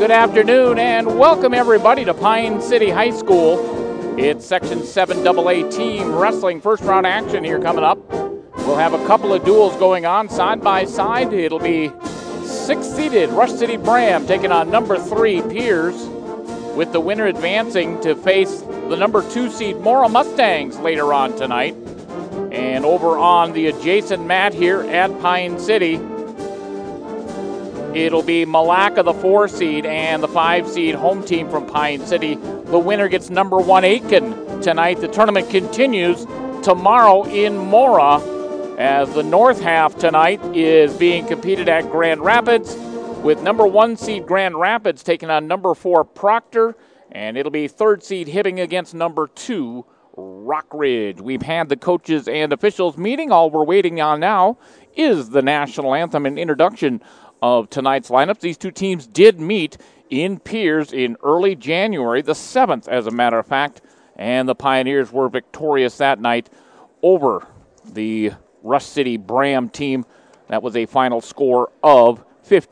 Good afternoon and welcome everybody to Pine City High School. It's Section 7AA team wrestling first round action here coming up. We'll have a couple of duels going on side by side. It'll be 6th-seeded Rush City Bram taking on number 3 Piers, with the winner advancing to face the number 2 seed Mora Mustangs later on tonight. And over on the adjacent mat here at Pine City, it'll be Malacca, the 4 seed, and the 5 seed home team from Pine City. The winner gets number 1 Aiken tonight. The tournament continues tomorrow in Mora, as the north half tonight is being competed at Grand Rapids, with number 1 seed Grand Rapids taking on number 4 Proctor, and it'll be 3rd seed Hibbing against number 2 Rockridge. We've had the coaches and officials meeting. All we're waiting on now is the national anthem and introduction of tonight's lineups. These two teams did meet in Piers in early January, the 7th as a matter of fact, and the Pioneers were victorious that night over the Rush City Bram team. That was a final score of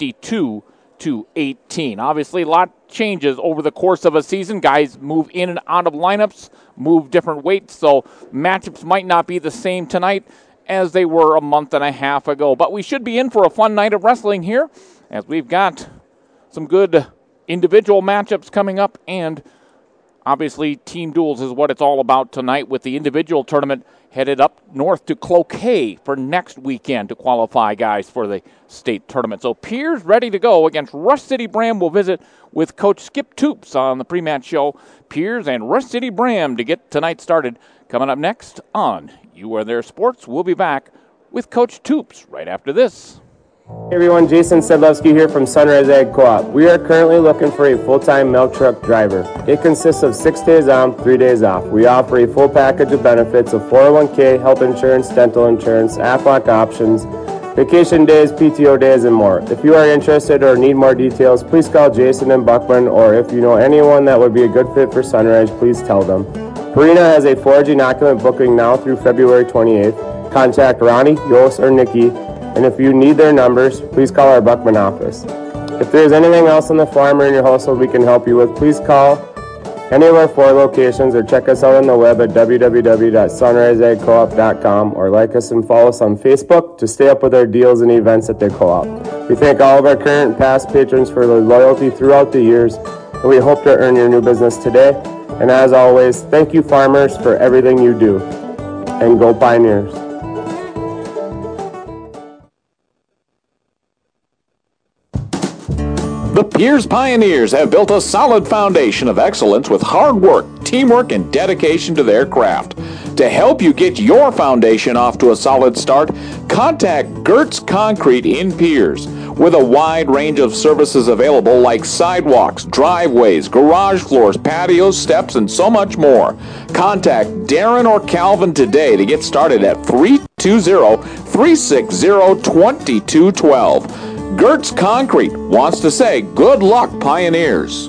52-18. Obviously, a lot changes over the course of a season. Guys move in and out of lineups, move different weights, so matchups might not be the same tonight as they were a month and a half ago. But we should be in for a fun night of wrestling here, as we've got some good individual matchups coming up, and obviously team duels is what it's all about tonight, with the individual tournament headed up north to Cloquet for next weekend to qualify guys for the state tournament. So Piers ready to go against Rush City Bram. We'll visit with Coach Skip Toops on the pre-match show. Piers and Rush City Bram to get tonight started. Coming up next on You Are There Sports, we'll be back with Coach Toops right after this. Hey everyone, Jason Sedlowski here from Sunrise Ag Co-op. We are currently looking for a full-time milk truck driver. It consists of 6 days on, 3 days off. We offer a full package of benefits of 401k, health insurance, dental insurance, Aflac options, vacation days, PTO days, and more. If you are interested or need more details, please call Jason and Buckman, or if you know anyone that would be a good fit for Sunrise, please tell them. Purina has a forage inoculant booking now through February 28th. Contact Ronnie, Yost, or Nikki, and if you need their numbers, please call our Buckman office. If there's anything else on the farm or in your household we can help you with, please call any of our 4 locations or check us out on the web at www.sunriseagcoop.com, or like us and follow us on Facebook to stay up with our deals and events at the co-op. We thank all of our current and past patrons for their loyalty throughout the years, and we hope to earn your new business today. And as always, thank you farmers for everything you do. And go Pioneers. The Piers Pioneers have built a solid foundation of excellence with hard work, teamwork, and dedication to their craft. To help you get your foundation off to a solid start, contact Gertz Concrete in Piers. With a wide range of services available like sidewalks, driveways, garage floors, patios, steps, and so much more. Contact Darren or Calvin today to get started at 320-360-2212. Gertz Concrete wants to say good luck, Pioneers.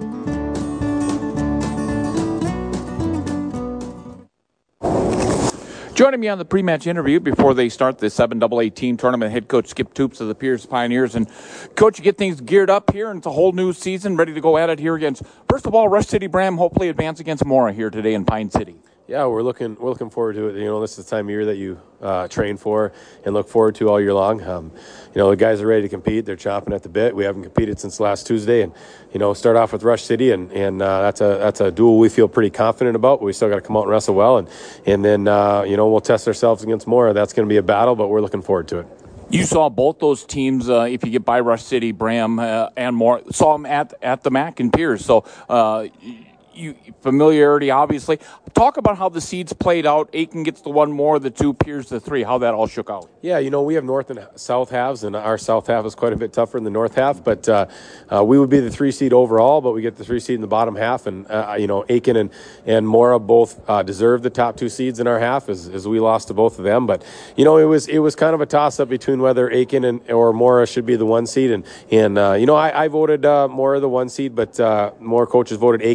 Joining me on the pre-match interview before they start the 7AA team tournament, head coach Skip Toops of the Piers Pioneers. And coach, you get things geared up here, and it's a whole new season, ready to go at it here against, first of all, Rush City Bram, hopefully advance against Mora here today in Pine City. Yeah, we're looking forward to it. You know, this is the time of year that you train for and look forward to all year long. You know, the guys are ready to compete. They're chomping at the bit. We haven't competed since last Tuesday, and you know, start off with Rush City, and that's a duel we feel pretty confident about. But we still got to come out and wrestle well, and then you know, we'll test ourselves against Mora. That's going to be a battle, but we're looking forward to it. You saw both those teams, if you get by Rush City, Bram, and Mora, saw them at the MAC in Piers. So. Familiarity, obviously. Talk about how the seeds played out. Aiken gets the 1 more, the 2 Piers the 3. How that all shook out. Yeah, you know, we have north and south halves, and our south half is quite a bit tougher than the north half. But we would be the 3 seed overall, but we get the 3 seed in the bottom half. And you know, Aiken and Mora both deserve the top 2 seeds in our half, as we lost to both of them. But you know, it was kind of a toss up between whether Aiken or Mora should be the 1 seed. And you know, I voted Mora the 1 seed, but more coaches voted Aiken. They did not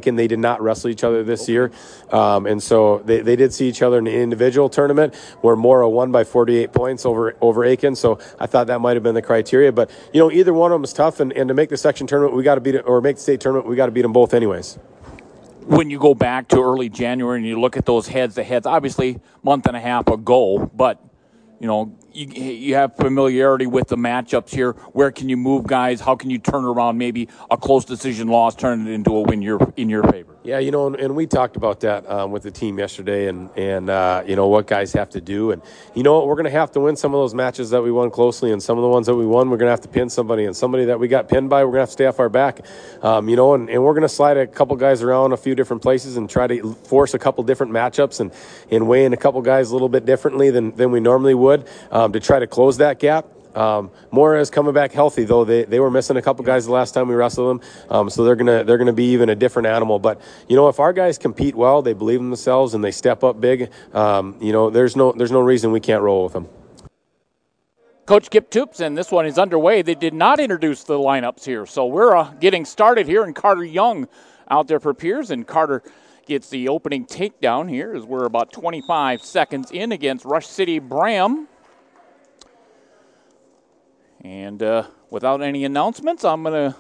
not wrestled each other this year. And so they did see each other in an individual tournament where Mora won by 48 points over Aiken. So I thought that might have been the criteria. But, either one of them is tough. And to make the section tournament, we got to beat it, or make the state tournament, we got to beat them both anyways. When you go back to early January and you look at those heads-to-heads, obviously a month and a half ago, but, you have familiarity with the matchups here. Where can you move guys? How can you turn around maybe a close decision loss, turn it into a win in your favor? Yeah, and we talked about that with the team yesterday and what guys have to do. And we're going to have to win some of those matches that we won closely, and some of the ones that we won, we're going to have to pin somebody. And somebody that we got pinned by, we're going to have to stay off our back. And we're going to slide a couple guys around a few different places and try to force a couple different matchups and weigh in a couple guys a little bit differently than we normally would to try to close that gap. Mora is coming back healthy, though. They were missing a couple guys the last time we wrestled them, so they're gonna be even a different animal. But if our guys compete well, they believe in themselves and they step up big. There's no reason we can't roll with them. Coach Kip Toops, and this one is underway. They did not introduce the lineups here, so we're getting started here. And Carter Young out there for Piers, and Carter gets the opening takedown here as we're about 25 seconds in against Rush City Bram. And without any announcements, I'm going to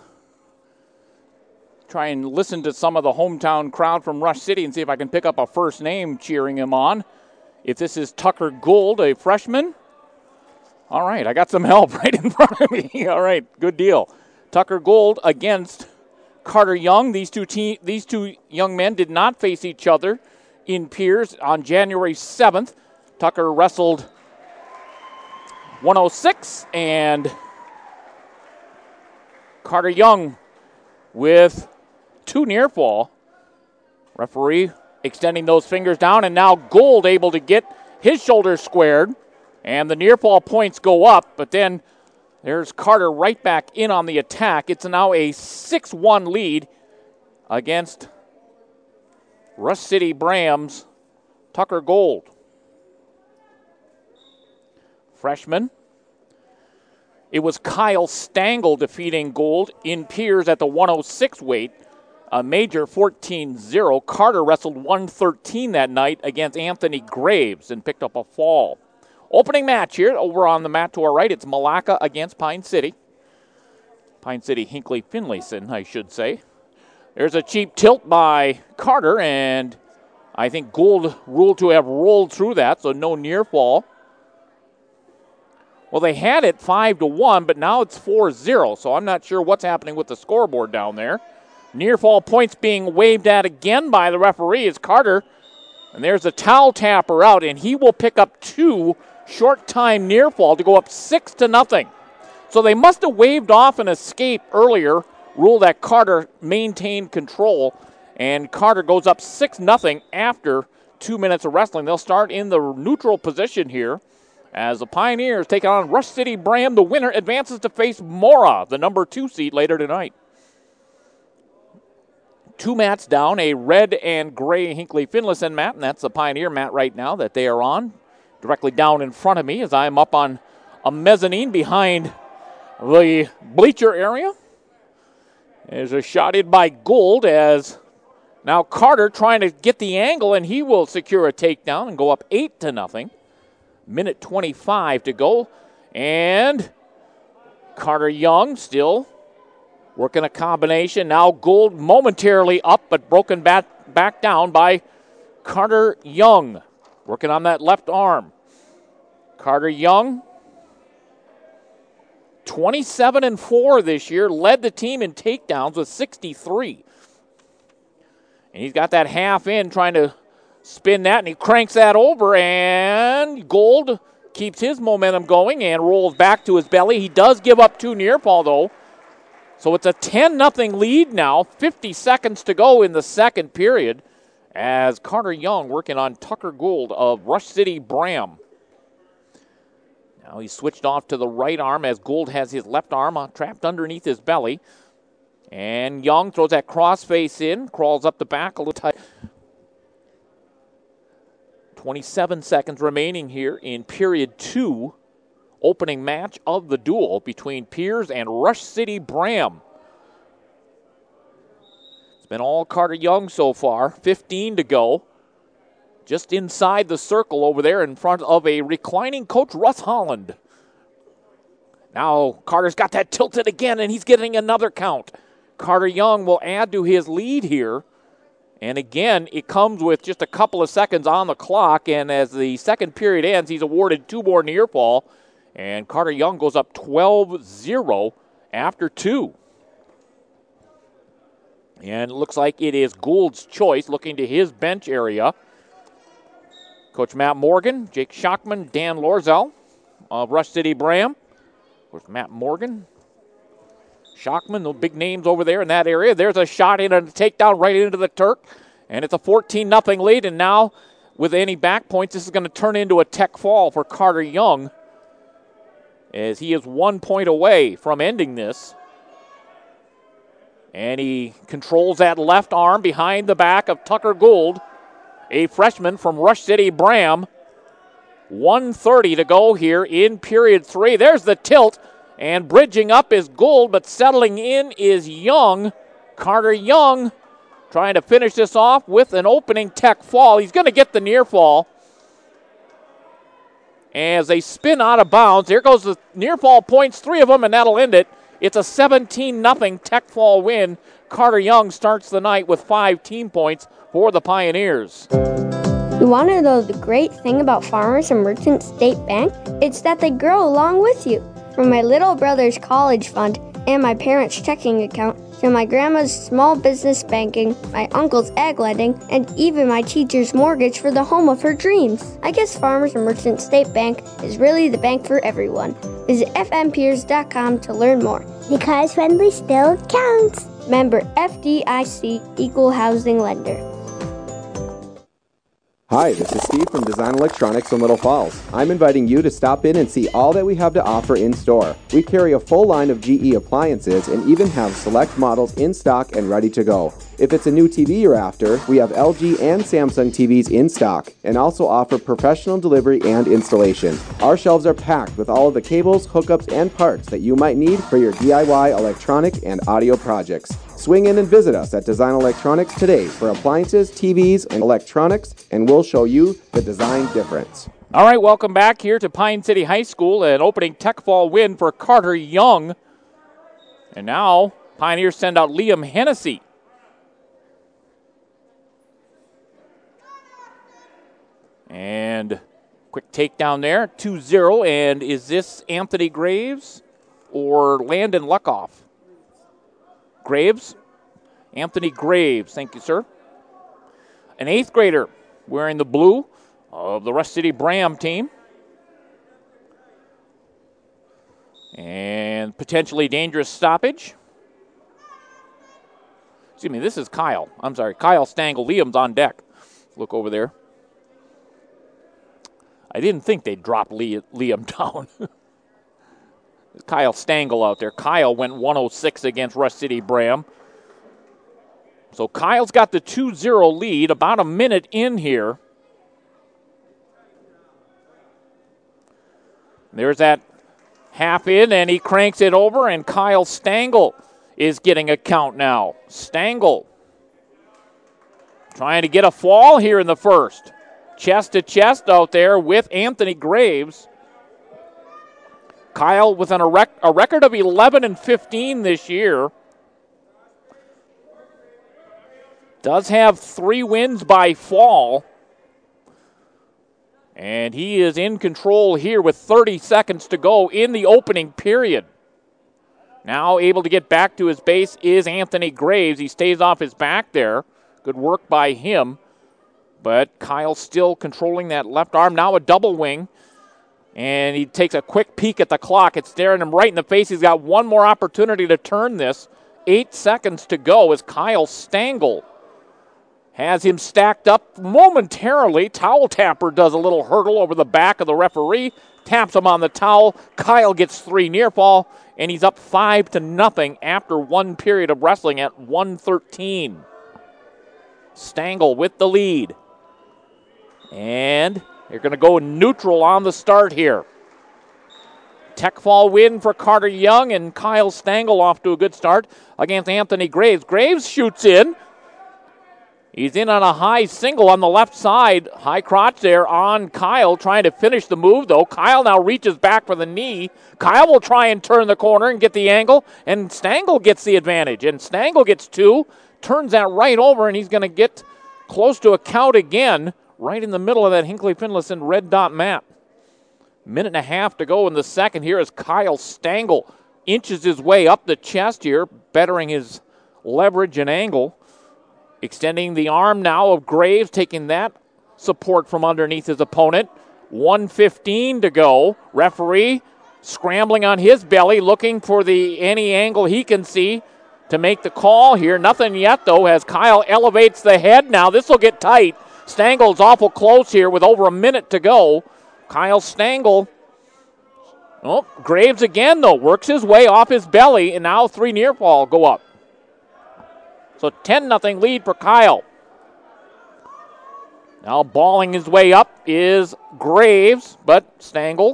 try and listen to some of the hometown crowd from Rush City and see if I can pick up a first name cheering him on. If this is Tucker Gould, a freshman. All right, I got some help right in front of me. All right, good deal. Tucker Gould against Carter Young. These two young men did not face each other in Piers on January 7th. Tucker wrestled 106, and Carter Young with 2 near fall. Referee extending those fingers down, and now Gould able to get his shoulders squared, and the near fall points go up, but then there's Carter right back in on the attack. It's now a 6-1 lead against Rush City Bram's Tucker Gould. Freshman. It was Kyle Stangl defeating Gould in Piers at the 106 weight, a major 14-0. Carter wrestled 113 that night against Anthony Graves and picked up a fall. Opening match here over on the mat to our right. It's Malacca against Pine City. Pine City Hinckley Finlayson, I should say. There's a cheap tilt by Carter, and I think Gould ruled to have rolled through that, so no near fall. Well, they had it 5-1, but now it's 4-0, so I'm not sure what's happening with the scoreboard down there. Near fall points being waved at again by the referee is Carter, and there's a towel tapper out, and he will pick up 2 short time near fall to go up 6-0. So they must have waved off an escape earlier, ruled that Carter maintained control, and Carter goes up 6-0 after 2 minutes of wrestling. They'll start in the neutral position here as the Pioneers take on Rush City Bram. The winner advances to face Mora, the number 2 seed, later tonight. 2 mats down, a red and gray Hinckley Finlayson mat, and that's the Pioneer mat right now that they are on. Directly down in front of me as I'm up on a mezzanine behind the bleacher area. There's a shot in by Gould as now Carter trying to get the angle, and he will secure a takedown and go up 8-0. Minute 25 to go, and Carter Young still working a combination. Now Gould momentarily up, but broken back down by Carter Young, working on that left arm. Carter Young, 27-4 this year, led the team in takedowns with 63. And he's got that half in, trying to spin that, and he cranks that over, and Gould keeps his momentum going and rolls back to his belly. He does give up 2 near fall, though. So it's a 10-0 lead now, 50 seconds to go in the second period as Carter Young working on Tucker Gould of Rush City Bram. Now he's switched off to the right arm as Gould has his left arm trapped underneath his belly. And Young throws that crossface in, crawls up the back a little tight. 27 seconds remaining here in period 2. Opening match of the duel between Piers and Rush City Bram. It's Been all Carter Young so far. 15 to go. Just inside the circle over there in front of a reclining Coach Russ Holland. Now Carter's got that tilted again, and he's getting another count. Carter Young will add to his lead here. And again, it comes with just a couple of seconds on the clock, and as the second period ends, he's awarded 2 more near fall, and Carter Young goes up 12-0 after 2. And it looks like it is Gould's choice, looking to his bench area. Coach Matt Morgan, Jake Schachman, Dan Lorzell of Rush City Bram. Of course, Matt Morgan, Schachman, the big names over there in that area. There's a shot in and a takedown right into the Turk. And it's a 14-0 lead. And now, with any back points, this is going to turn into a tech fall for Carter Young, as he is 1 point away from ending this. And he controls that left arm behind the back of Tucker Gould, a freshman from Rush City Bram. 1:30 to go here in period 3. There's the tilt. And bridging up is Gould, but settling in is Young. Carter Young trying to finish this off with an opening tech fall. He's going to get the near fall. As they spin out of bounds, here goes the near fall points, 3 of them, and that'll end it. It's a 17-0 tech fall win. Carter Young starts the night with 5 team points for the Pioneers. You want to know the great thing about Farmers and Merchant State Bank? It's that they grow along with you. From my little brother's college fund and my parents' checking account to my grandma's small business banking, my uncle's ag lending, and even my teacher's mortgage for the home of her dreams. I guess Farmers and Merchant State Bank is really the bank for everyone. Visit fmpeers.com to learn more. Because friendly still counts. Member FDIC, Equal Housing Lender. Hi, this is Steve from Design Electronics in Little Falls. I'm inviting you to stop in and see all that we have to offer in store. We carry a full line of GE appliances and even have select models in stock and ready to go. If it's a new TV you're after, we have LG and Samsung TVs in stock and also offer professional delivery and installation. Our shelves are packed with all of the cables, hookups, and parts that you might need for your DIY electronic and audio projects. Swing in and visit us at Design Electronics today for appliances, TVs, and electronics, and we'll show you the design difference. All right, welcome back here to Pine City High School, an opening tech fall win for Carter Young. And now Pioneers send out Liam Hennessy. And quick takedown there, 2-0. And is this Anthony Graves or Landon Luckoff? Graves. Anthony Graves. Thank you, sir. An 8th grader wearing the blue of the Rush City Bram team. And potentially dangerous stoppage. Excuse me, this is Kyle. I'm sorry, Kyle Stangl. Liam's on deck. Look over there. I didn't think they'd drop Liam down. Kyle Stangl out there. Kyle went 106 against Rush City Bram. So Kyle's got the 2-0 lead, about a minute in here. There's that half in, and he cranks it over, and Kyle Stangl is getting a count now. Stangl trying to get a fall here in the first. Chest to chest out there with Anthony Graves. Kyle with a record of 11-15 this year. Does have 3 wins by fall. And he is in control here with 30 seconds to go in the opening period. Now able to get back to his base is Anthony Graves. He stays off his back there. Good work by him. But Kyle still controlling that left arm. Now a double wing. And he takes a quick peek at the clock. It's staring him right in the face. He's got one more opportunity to turn this. 8 seconds to go as Kyle Stangl has him stacked up momentarily. Towel tapper does a little hurdle over the back of the referee. Taps him on the towel. Kyle gets 3 near fall. And he's up 5-0 after 1 period of wrestling at 1:13. Stangl with the lead. And they're going to go neutral on the start here. Tech fall win for Carter Young, and Kyle Stangl off to a good start against Anthony Graves. Graves shoots in, He's in on a high single on the left side. High crotch there on Kyle, trying to finish the move, though. Kyle now reaches back for the knee. Kyle will try and turn the corner and get the angle, and Stangl gets the advantage. And Stangl gets 2, turns that right over, and he's going to get close to a count again, right in the middle of that Hinckley-Finlayson red dot map. Minute and a half to go in the second here as Kyle Stangl inches his way up the chest here, bettering his leverage and angle. Extending the arm now of Graves, taking that support from underneath his opponent. 1:15 to go. Referee scrambling on his belly, looking for any angle he can see to make the call here. Nothing yet, though, as Kyle elevates the head now. This will get tight. Stangel's awful close here with over a minute to go. Kyle Stangl. Oh, Graves again, though, works his way off his belly, and now 3 near fall go up. So 10-0 lead for Kyle. Now balling his way up is Graves, but Stangl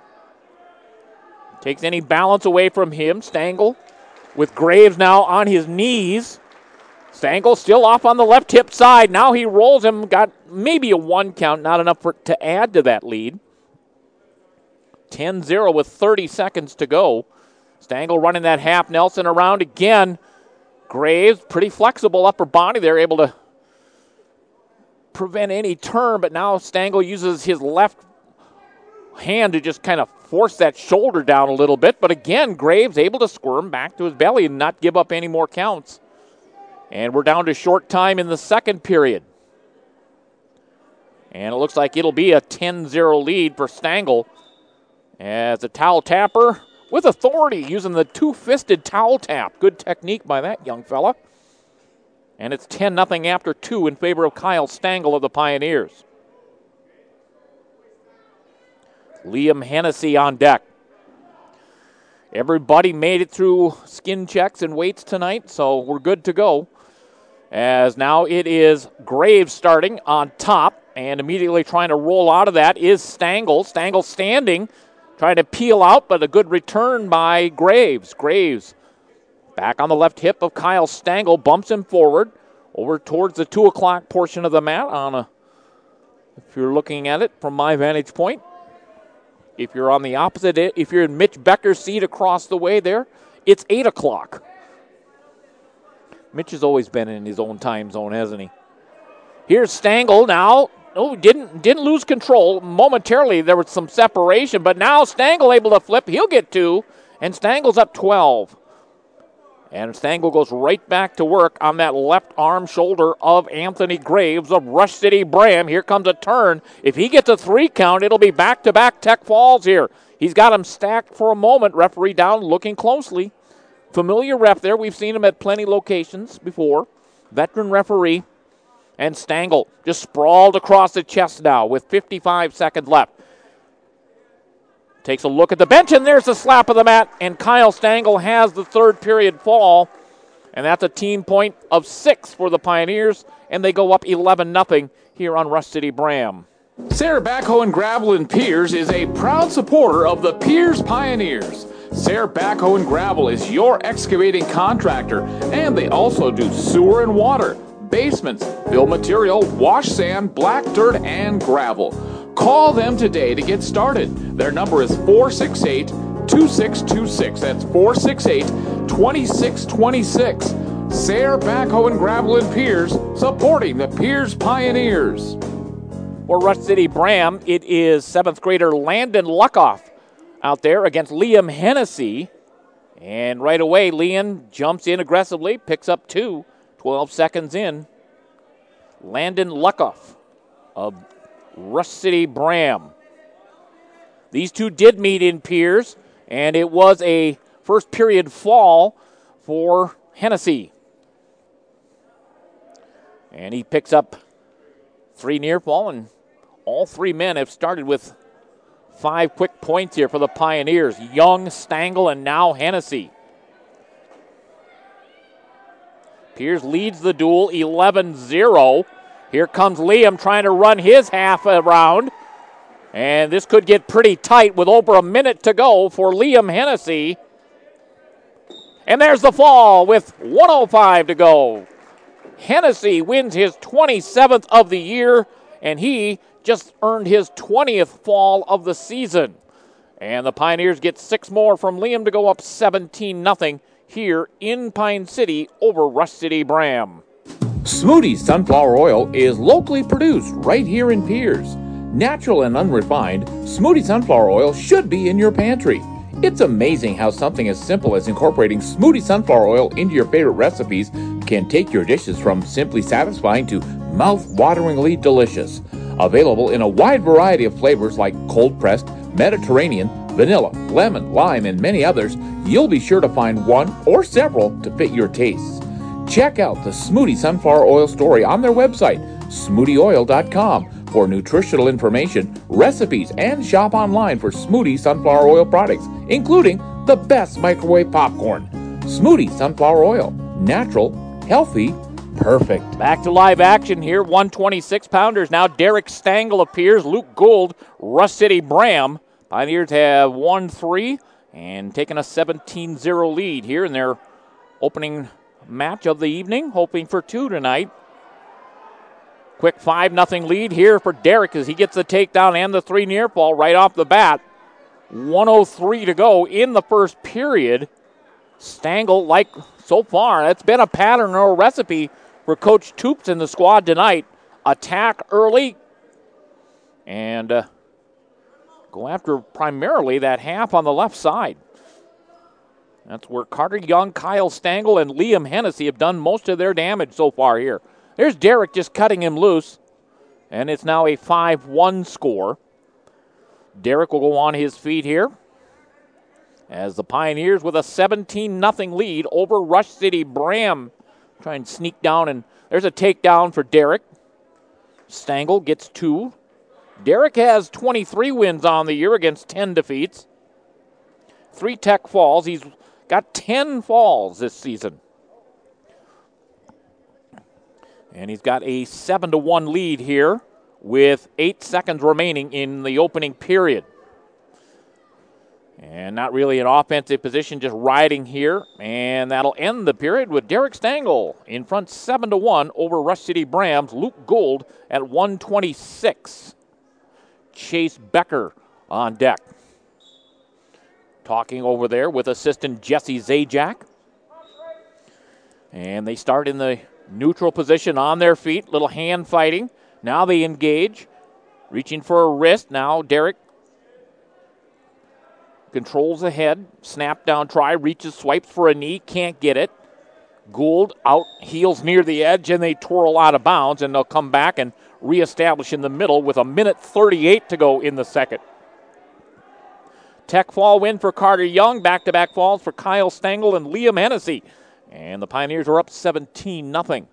takes any balance away from him. Stangl with Graves now on his knees. Stangl still off on the left hip side. Now he rolls him, got maybe a 1 count, not enough to add to that lead. 10-0 with 30 seconds to go. Stangl running that half Nelson around again. Graves, pretty flexible upper body there, able to prevent any turn, but now Stangl uses his left hand to just kind of force that shoulder down a little bit. But again, Graves able to squirm back to his belly and not give up any more counts. And we're down to short time in the second period. And it looks like it'll be a 10-0 lead for Stangl as a towel tapper with authority, using the 2-fisted towel tap. Good technique by that young fella. And it's 10-0 after 2 in favor of Kyle Stangl of the Pioneers. Liam Hennessy on deck. Everybody made it through skin checks and weights tonight, so we're good to go. As now it is Graves starting on top, and immediately trying to roll out of that is Stangl. Stangl standing, trying to peel out, but a good return by Graves. Graves back on the left hip of Kyle Stangl, bumps him forward over towards the 2 o'clock portion of the mat. If you're looking at it from my vantage point, if you're on the opposite, if you're in Mitch Becker's seat across the way there, it's 8 o'clock. Mitch has always been in his own time zone, hasn't he? Here's Stangl now. Oh, didn't lose control. Momentarily, there was some separation, but now Stangl able to flip. He'll get 2, and Stangl's up 12. And Stangl goes right back to work on that left arm shoulder of Anthony Graves of Rush City Bram. Here comes a turn. If he gets a 3 count, it'll be back-to-back Tech Falls here. He's got him stacked for a moment. Referee down looking closely. Familiar ref there. We've seen him at plenty locations before. Veteran referee. And Stangl just sprawled across the chest now with 55 seconds left. Takes a look at the bench, and there's the slap of the mat, and Kyle Stangl has the third period fall, and that's a team point of 6 for the Pioneers, and they go up 11-0 here on Rush City Bram. Sayre Backhoe and Gravel in Piers is a proud supporter of the Piers Pioneers. Sayre Backhoe and Gravel is your excavating contractor, and they also do sewer and water, basements, fill material, wash sand, black dirt, and gravel. Call them today to get started. Their number is 468-2626. That's 468-2626. Sayre Backhoe and Gravel in Piers, supporting the Piers Pioneers. For Rush City Bram, it is 7th grader Landon Luckoff out there against Liam Hennessy. And right away, Liam jumps in aggressively, picks up 2, 12 seconds in. Landon Luckoff of Rush City Bram. These two did meet in Piers, and it was a first period fall for Hennessy. And he picks up 3 near fall, and all 3 men have started with 5 quick points here for the Pioneers. Young, Stangl, and now Hennessy. Piers leads the duel 11-0. Here comes Liam trying to run his half around. And this could get pretty tight with over a minute to go for Liam Hennessy. And there's the fall with 1:05 to go. Hennessy wins his 27th of the year, and he just earned his 20th fall of the season. And the Pioneers get 6 more from Liam to go up 17-0 here in Pine City over Rush City Bram. Smootie's Sunflower Oil is locally produced right here in Piers. Natural and unrefined, Smoothie Sunflower Oil should be in your pantry. It's amazing how something as simple as incorporating Smoothie Sunflower Oil into your favorite recipes can take your dishes from simply satisfying to mouth-wateringly delicious. Available in a wide variety of flavors like cold-pressed, Mediterranean, vanilla, lemon, lime, and many others, you'll be sure to find one or several to fit your tastes. Check out the Smoothie Sunflower Oil story on their website, smoothieoil.com, for nutritional information, recipes, and shop online for Smoothie Sunflower Oil products, including the best microwave popcorn. Smoothie Sunflower Oil, natural, healthy, perfect. Back to live action here, 126-pounders. Now Derek Stangl appears, Luke Gould, Rush City Bram. Pioneers have won 3 and taken a 17-0 lead here in their opening match of the evening, hoping for 2 tonight. Quick 5-0 lead here for Derek as he gets the takedown and the 3 near fall right off the bat. 1:03 to go in the first period. Stangl, like so far, that's been a pattern or a recipe for Coach Toops and the squad tonight. Attack early and go after primarily that half on the left side. That's where Carter Young, Kyle Stangl, and Liam Hennessy have done most of their damage so far here. There's Derek just cutting him loose, and it's now a 5-1 score. Derek will go on his feet here as the Pioneers with a 17-0 lead over Rush City Bram. Try and sneak down, and there's a takedown for Derek. Stangl gets 2. Derek has 23 wins on the year against 10 defeats. 3 tech falls. He's got 10 falls this season. And he's got a 7-1 lead here with 8 seconds remaining in the opening period. And not really an offensive position, just riding here. And that'll end the period with Derek Stangl in front 7-1 over Rush City Brams. Luke Gould at 126. Chase Becker on deck. Talking over there with assistant Jesse Zajac. And they start in the neutral position on their feet. Little hand fighting. Now they engage. Reaching for a wrist. Now Derek controls the head. Snap down try. Reaches, swipes for a knee. Can't get it. Gould out, heels near the edge, and they twirl out of bounds, and they'll come back and reestablish in the middle with 1:38 to go in the second. Tech fall win for Carter Young. Back-to-back falls for Kyle Stangl and Liam Hennessy. And the Pioneers are up 17-0.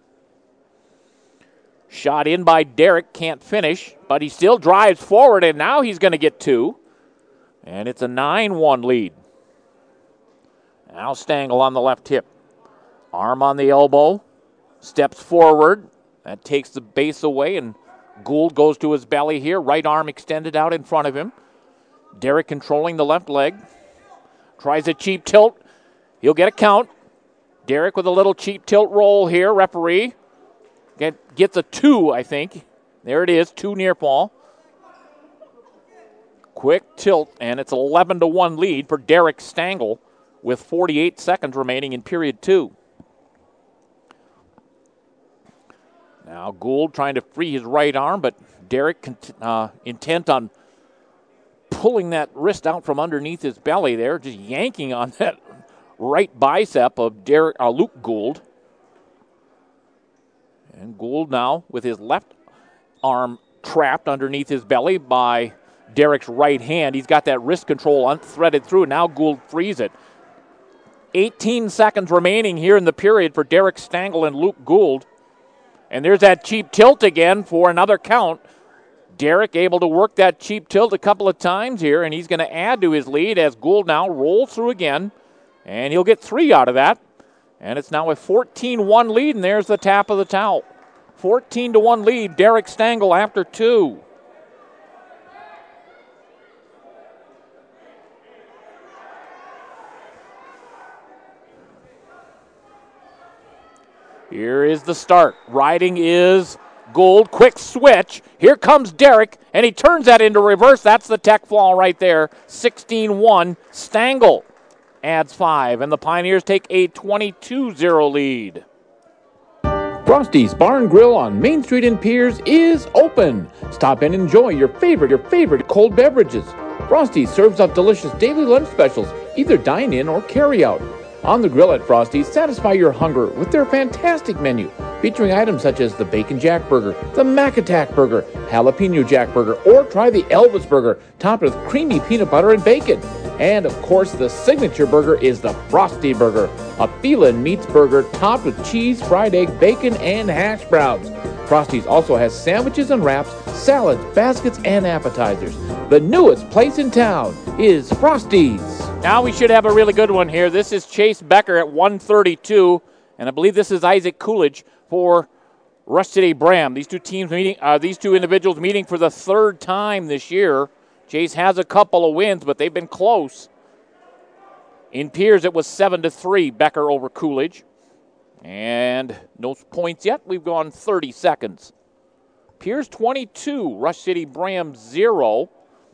Shot in by Derek, can't finish, but he still drives forward, and now he's going to get 2. And it's a 9-1 lead. Now Stangl on the left hip. Arm on the elbow, steps forward. That takes the base away, and Gould goes to his belly here. Right arm extended out in front of him. Derek controlling the left leg. Tries a cheap tilt. He'll get a count. Derek with a little cheap tilt roll here. Referee gets a 2, I think. There it is, 2 near fall. Quick tilt, and it's 11-1 lead for Derek Stangl with 48 seconds remaining in period 2. Now Gould trying to free his right arm, but Derek intent on pulling that wrist out from underneath his belly there, just yanking on that right bicep of Luke Gould. And Gould now with his left arm trapped underneath his belly by Derek's right hand. He's got that wrist control unthreaded through. Now Gould frees it. 18 seconds remaining here in the period for Derek Stangl and Luke Gould. And there's that cheap tilt again for another count. Derek able to work that cheap tilt a couple of times here, and he's going to add to his lead as Gould now rolls through again. And he'll get 3 out of that. And it's now a 14-1 lead, and there's the tap of the towel. 14-1 lead, Derek Stangl after 2. Here is the start. Riding is Gould. Quick switch. Here comes Derek, and he turns that into reverse. That's the tech fall right there. 16-1. Stangl adds 5, and the Pioneers take a 22-0 lead. Frosty's Bar and Grill on Main Street in Piers is open. Stop in and enjoy your favorite cold beverages. Frosty's serves up delicious daily lunch specials, either dine in or carry out. On the grill at Frosty's, satisfy your hunger with their fantastic menu, featuring items such as the Bacon Jack Burger, the Mac Attack Burger, Jalapeno Jack Burger, or try the Elvis Burger, topped with creamy peanut butter and bacon. And, of course, the signature burger is the Frosty Burger, a feline meats burger topped with cheese, fried egg, bacon, and hash browns. Frosty's also has sandwiches and wraps, salads, baskets, and appetizers. The newest place in town is Frosty's. Now we should have a really good one here. This is Chase Becker at 132, and I believe this is Isaac Coolidge for Rush City Bram. These two individuals meeting for the third time this year. Chase has a couple of wins, but they've been close. In Piers, it was 7-3, Becker over Coolidge. And no points yet. We've gone 30 seconds. Piers 22, Rush City Bram 0.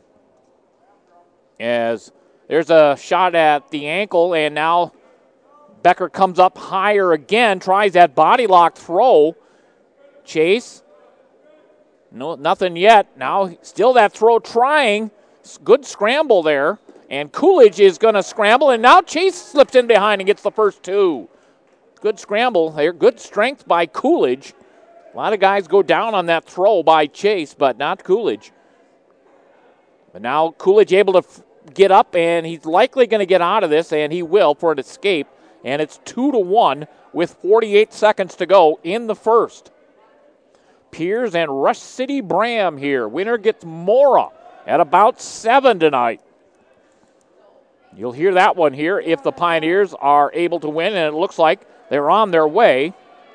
As there's a shot at the ankle, and now Becker comes up higher again, tries that body lock throw. Chase, no, nothing yet. Now still that throw trying. Good scramble there. And Coolidge is going to scramble, and now Chase slips in behind and gets the first two. Good scramble there. Good strength by Coolidge. A lot of guys go down on that throw by Chase, but not Coolidge. But now Coolidge able to get up, and he's likely going to get out of this, and he will for an escape. And it's 2-1 with 48 seconds to go in the first. Piers and Rush City Bram here. Winner gets Mora at about 7 tonight. You'll hear that one here if the Pioneers are able to win, and it looks like they're on their way.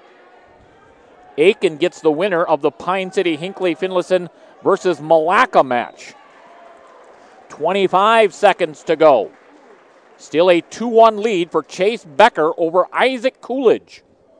Aiken gets the winner of the Pine City Hinckley Finlayson versus Malacca match. 25 seconds to go. Still a 2-1 lead for Chase Becker over Isaac Coolidge.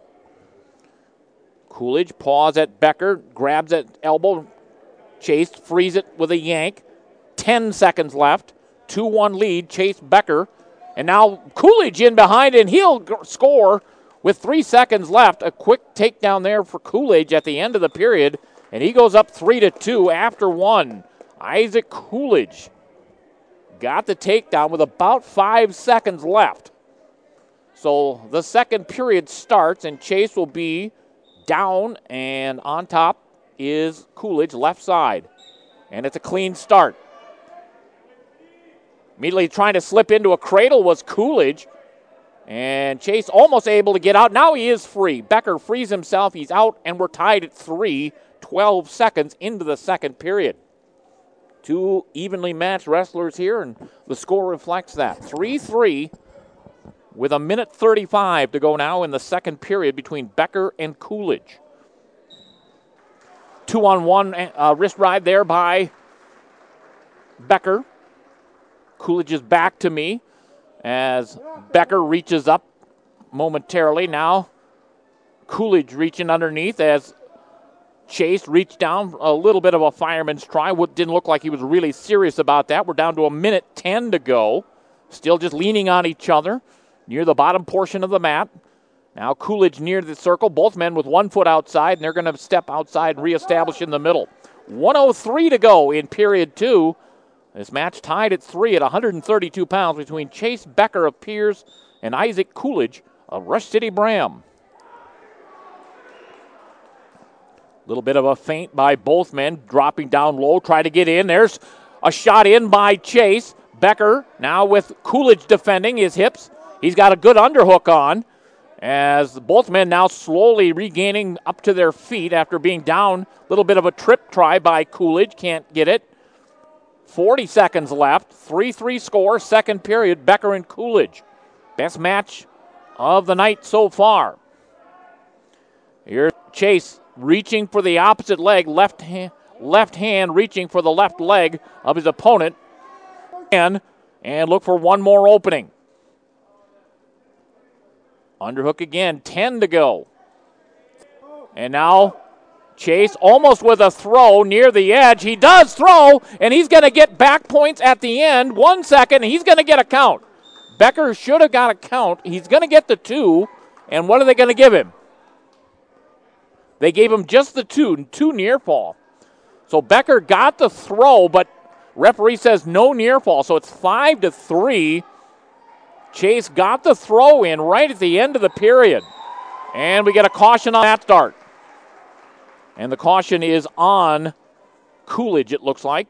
Coolidge paws at Becker, grabs at elbow. Chase frees it with a yank. 10 seconds left. 2-1 lead, Chase Becker. And now Coolidge in behind, and he'll score with 3 seconds left. A quick takedown there for Coolidge at the end of the period, and he goes up 3-2 after one. Isaac Coolidge got the takedown with about 5 seconds left. So the second period starts, and Chase will be down, and on top is Coolidge left side. And it's a clean start. Immediately trying to slip into a cradle was Coolidge. And Chase almost able to get out. Now he is free. Becker frees himself. He's out, and we're tied at 3, 12 seconds into the second period. Two evenly matched wrestlers here, and the score reflects that. 3-3 with 1:35 to go now in the second period between Becker and Coolidge. 2-on-1 wrist ride there by Becker. Coolidge is back to me as Becker reaches up momentarily. Now Coolidge reaching underneath as Chase reached down. A little bit of a fireman's try. Didn't look like he was really serious about that. We're down to 1:10 to go. Still just leaning on each other near the bottom portion of the mat. Now Coolidge near the circle. Both men with 1 foot outside, and they're going to step outside and reestablish in the middle. 1:03 to go in period 2. This match tied at 3 at 132 pounds between Chase Becker of Piers and Isaac Coolidge of Rush City Bram. Little bit of a feint by both men, dropping down low, try to get in. There's a shot in by Chase. Becker now with Coolidge defending his hips. He's got a good underhook on as both men now slowly regaining up to their feet after being down. Little bit of a trip try by Coolidge, can't get it. 40 seconds left, 3-3 score, second period, Becker and Coolidge. Best match of the night so far. Here's Chase reaching for the opposite leg, left hand reaching for the left leg of his opponent. And look for one more opening. Underhook again, 10 to go. And now Chase almost with a throw near the edge. He does throw, and he's going to get back points at the end. 1 second, and he's going to get a count. Becker should have got a count. He's going to get the 2, and what are they going to give him? They gave him just the 2 near fall. So Becker got the throw, but referee says no near fall, so it's 5-3. Chase got the throw in right at the end of the period. And we get a caution on that start. And the caution is on Coolidge, it looks like.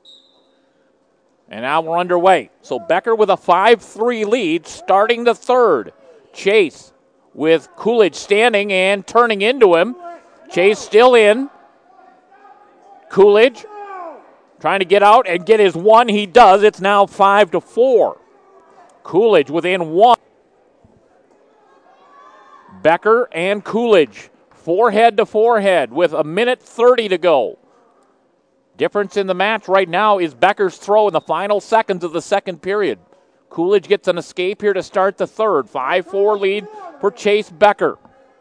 And now we're underway. So Becker with a 5-3 lead starting the third. Chase with Coolidge standing and turning into him. Chase still in. Coolidge trying to get out and get his 1. He does. It's now 5-4. Coolidge within 1. Becker and Coolidge forehead to forehead with 1:30 to go. Difference in the match right now is Becker's throw in the final seconds of the second period. Coolidge gets an escape here to start the third. 5-4 lead for Chase Becker.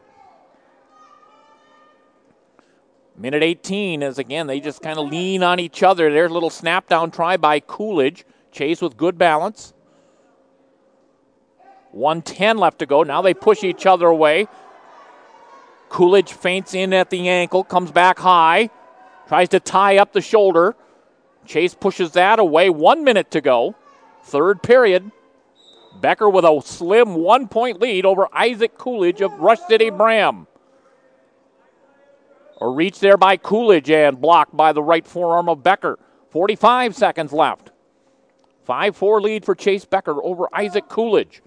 1:18 as again they just kind of lean on each other. There's a little snap down try by Coolidge. Chase with good balance. 1:10 left to go. Now they push each other away. Coolidge feints in at the ankle, comes back high, tries to tie up the shoulder. Chase pushes that away. 1 minute to go. Third period. Becker with a slim 1-point lead over Isaac Coolidge of Rush City Bram. A reach there by Coolidge and blocked by the right forearm of Becker. 45 seconds left. 5-4 lead for Chase Becker over Isaac Coolidge.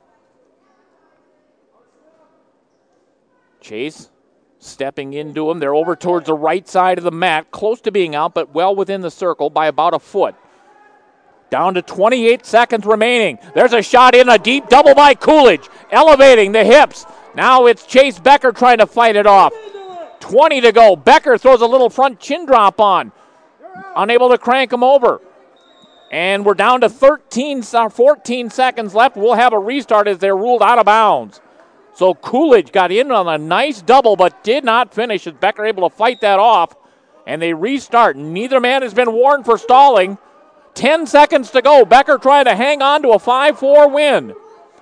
Chase stepping into him. They're over towards the right side of the mat, close to being out, but well within the circle by about a foot. Down to 28 seconds remaining. There's a shot in, a deep double by Coolidge, elevating the hips. Now it's Chase Becker trying to fight it off. 20 to go. Becker throws a little front chin drop on, unable to crank him over. And we're down to 14 seconds left. We'll have a restart as they're ruled out of bounds. So Coolidge got in on a nice double but did not finish as Becker able to fight that off. And they restart. Neither man has been warned for stalling. 10 seconds to go. Becker trying to hang on to a 5-4 win.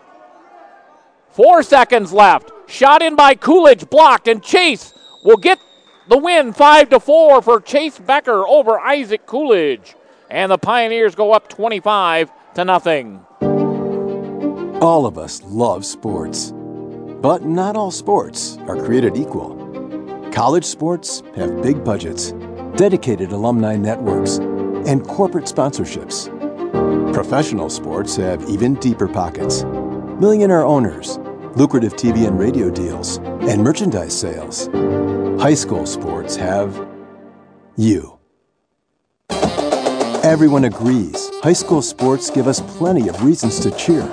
4 seconds left. Shot in by Coolidge, blocked, and Chase will get the win. 5-4 for Chase Becker over Isaac Coolidge. And the Pioneers go up 25-0. All of us love sports. But not all sports are created equal. College sports have big budgets, dedicated alumni networks, and corporate sponsorships. Professional sports have even deeper pockets, millionaire owners, lucrative TV and radio deals, and merchandise sales. High school sports have you. Everyone agrees high school sports give us plenty of reasons to cheer.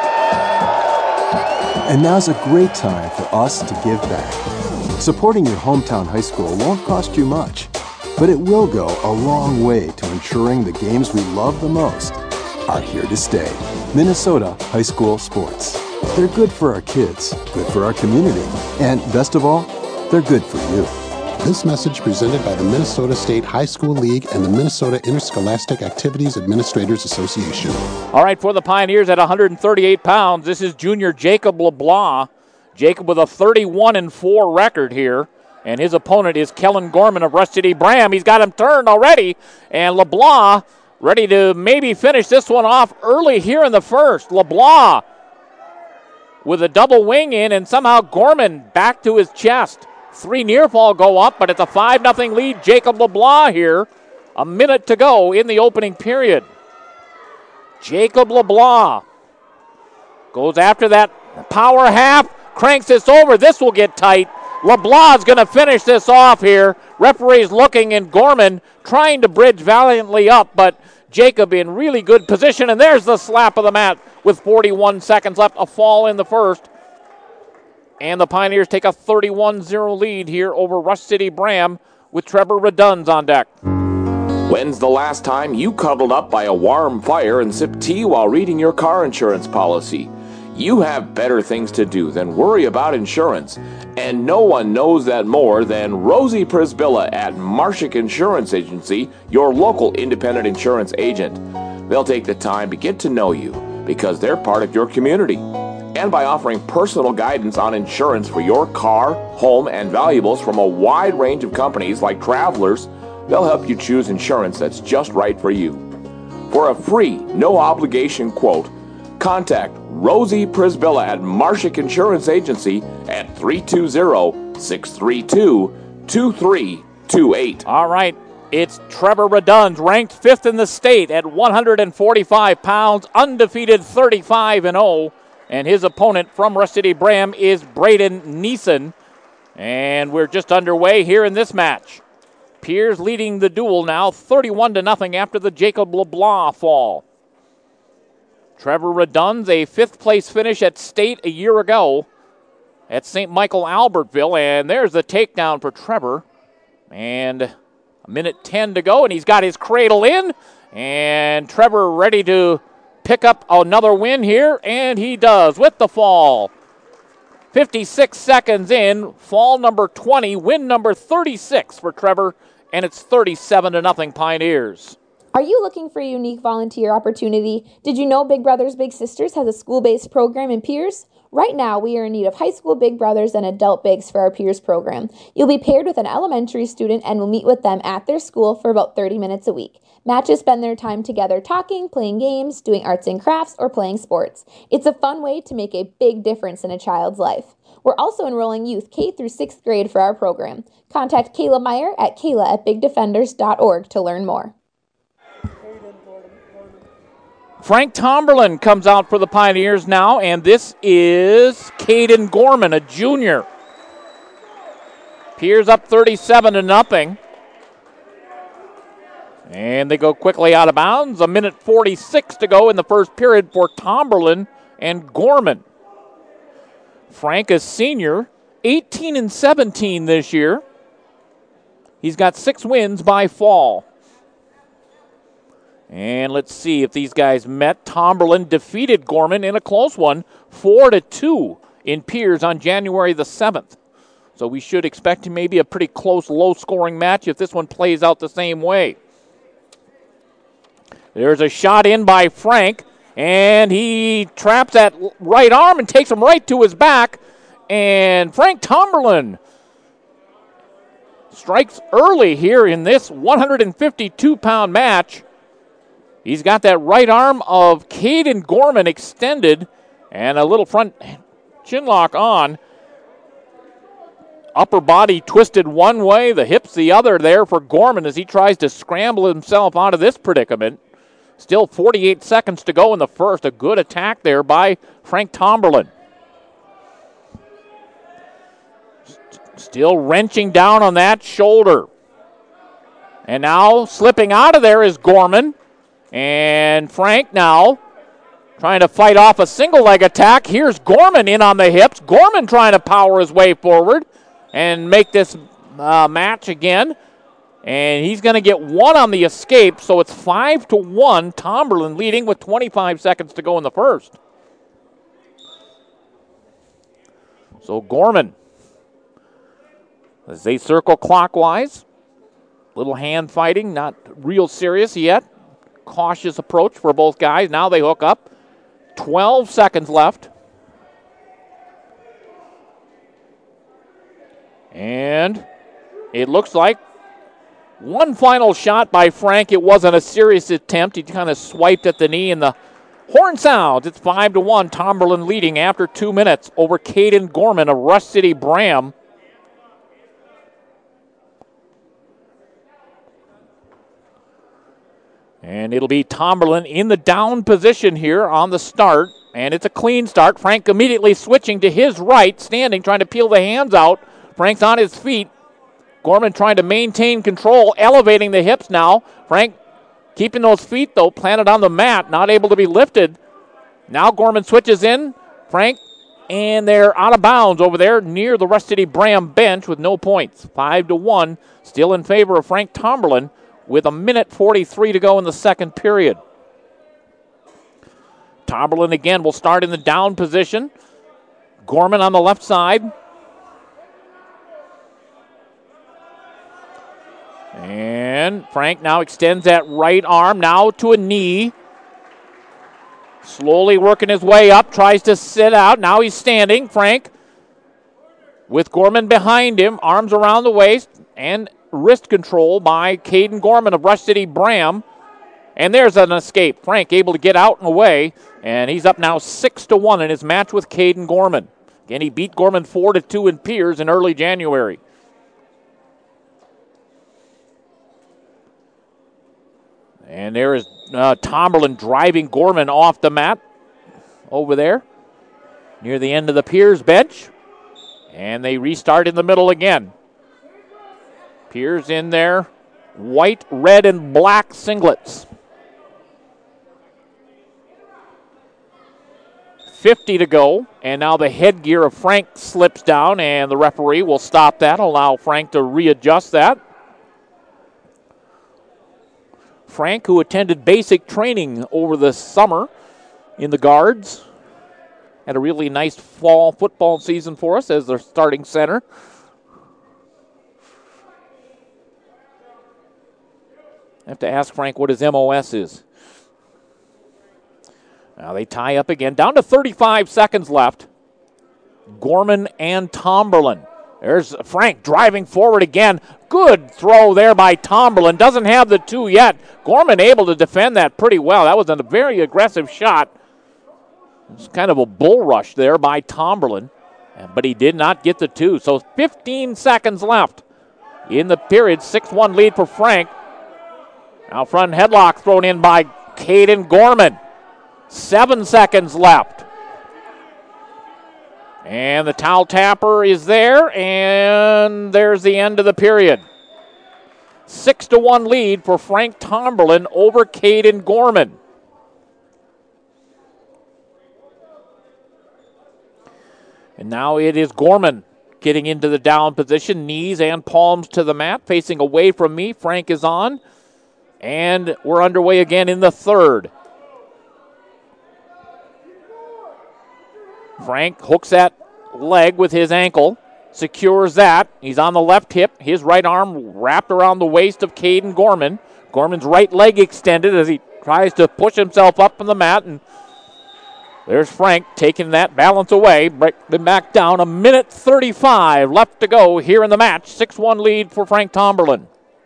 And now's a great time for us to give back. Supporting your hometown high school won't cost you much, but it will go a long way to ensuring the games we love the most are here to stay. Minnesota High School Sports. They're good for our kids, good for our community, and best of all, they're good for you. This message presented by the Minnesota State High School League and the Minnesota Interscholastic Activities Administrators Association. All right, for the Pioneers at 138 pounds, this is junior Jacob LeBlanc. Jacob with a 31-4 record here, and his opponent is Kellen Gorman of Rush City Bram. He's got him turned already, and LeBlanc ready to maybe finish this one off early here in the first. LeBlanc with a double wing in, and somehow Gorman back to his chest. 3 near fall go up, but it's a 5-0 lead. Jacob LeBlanc here. A minute to go in the opening period. Jacob LeBlanc goes after that power half, cranks this over. This will get tight. LeBlanc's going to finish this off here. Referee's looking, and Gorman trying to bridge valiantly up, but Jacob in really good position, and there's the slap of the mat with 41 seconds left. A fall in the first. And the Pioneers take a 31-0 lead here over Rush City Bram with Trevor Reduns on deck. When's the last time you cuddled up by a warm fire and sipped tea while reading your car insurance policy? You have better things to do than worry about insurance, and no one knows that more than Rosie Prisbilla at Marshak Insurance Agency, your local independent insurance agent. They'll take the time to get to know you because they're part of your community. And by offering personal guidance on insurance for your car, home, and valuables from a wide range of companies like Travelers, they'll help you choose insurance that's just right for you. For a free, no-obligation quote, contact Rosie Prisbilla at Marshak Insurance Agency at 320-632-2328. All right, it's Trevor Reduns, ranked 5th in the state at 145 pounds, undefeated 35-0. And his opponent from Rush City Bram is Braden Neeson. And we're just underway here in this match. Piers leading the duel now 31-0 after the Jacob LeBlanc fall. Trevor Reduns, a 5th place finish at state a year ago at St. Michael Albertville. And there's the takedown for Trevor. And a minute 10 to go, and he's got his cradle in. And Trevor ready to pick up another win here, and he does with the fall. 56 seconds in, fall number 20, win number 36 for Trevor, and it's 37-0 Pioneers. Are you looking for a unique volunteer opportunity? Did you know Big Brothers Big Sisters has a school-based program in Piers? Right now, we are in need of high school Big Brothers and adult Bigs for our Piers program. You'll be paired with an elementary student and will meet with them at their school for about 30 minutes a week. Matches spend their time together talking, playing games, doing arts and crafts, or playing sports. It's a fun way to make a big difference in a child's life. We're also enrolling youth K through 6th grade for our program. Contact Kayla Meyer at kayla@bigdefenders.org to learn more. Frank Tomberlin comes out for the Pioneers now, and this is Caden Gorman, a junior. Piers up 37-0. And they go quickly out of bounds. A minute 46 to go in the first period for Tomberlin and Gorman. Frank is senior, 18-17 this year. He's got 6 wins by fall. And let's see if these guys met. Tomberlin defeated Gorman in a close one, 4-2 in Piers on January the 7th. So we should expect maybe a pretty close, low-scoring match if this one plays out the same way. There's a shot in by Frank, and he traps that right arm and takes him right to his back. And Frank Tomberlin strikes early here in this 152-pound match. He's got that right arm of Caden Gorman extended and a little front chin lock on. Upper body twisted one way, the hips the other there for Gorman as he tries to scramble himself out of this predicament. Still 48 seconds to go in the first. A good attack there by Frank Tomberlin. Still wrenching down on that shoulder. And now slipping out of there is Gorman. And Frank now trying to fight off a single leg attack. Here's Gorman in on the hips. Gorman trying to power his way forward and make this match again. And he's going to get one on the escape, so it's 5-1. Tomberlin leading with 25 seconds to go in the first. So Gorman, as they circle clockwise, little hand fighting, not real serious yet. Cautious approach for both guys. Now they hook up. 12 seconds left. And it looks like one final shot by Frank. It wasn't a serious attempt. He kind of swiped at the knee, and the horn sounds. It's 5-1. Tomberlin leading after 2 minutes over Caden Gorman of Rush City Bram. And it'll be Tomberlin in the down position here on the start. And it's a clean start. Frank immediately switching to his right, standing, trying to peel the hands out. Frank's on his feet. Gorman trying to maintain control, elevating the hips now. Frank keeping those feet, though, planted on the mat, not able to be lifted. Now Gorman switches in. Frank, and they're out of bounds over there near the Rush City Bram bench with no points. 5-1, still in favor of Frank Tomberlin, with a minute 43 to go in the second period. Tomberlin again will start in the down position. Gorman on the left side. And Frank now extends that right arm now to a knee. Slowly working his way up, tries to sit out. Now he's standing. Frank with Gorman behind him, arms around the waist, and wrist control by Caden Gorman of Rush City Bram. And there's an escape. Frank able to get out and away, and he's up now 6-1 in his match with Caden Gorman. Again, he beat Gorman 4-2 in Piers in early January. And there is Tomberlin driving Gorman off the mat over there near the end of the Piers bench. And they restart in the middle again. Piers in their white, red, and black singlets. 50 to go, and now the headgear of Frank slips down, and the referee will stop that, allow Frank to readjust that. Frank, who attended basic training over the summer in the Guards, had a really nice fall football season for us as their starting center. I have to ask Frank what his MOS is. Now they tie up again. Down to 35 seconds left. Gorman and Tomberlin. There's Frank driving forward again. Good throw there by Tomberlin. Doesn't have the two yet. Gorman able to defend that pretty well. That was a very aggressive shot. It's kind of a bull rush there by Tomberlin, but he did not get the two. So 15 seconds left in the period. 6-1 lead for Frank. Now front headlock thrown in by Caden Gorman. 7 seconds left. And the towel tapper is there, and there's the end of the period. 6-1 lead for Frank Tomberlin over Caden Gorman. And now it is Gorman getting into the down position, knees and palms to the mat, facing away from me. Frank is on, and we're underway again in the third. Frank hooks that leg with his ankle, secures that. He's on the left hip, his right arm wrapped around the waist of Caden Gorman. Gorman's right leg extended as he tries to push himself up on the mat, and there's Frank taking that balance away. Break them back down. 1:35 left to go here in the match. 6-1 lead for Frank Tomberlin.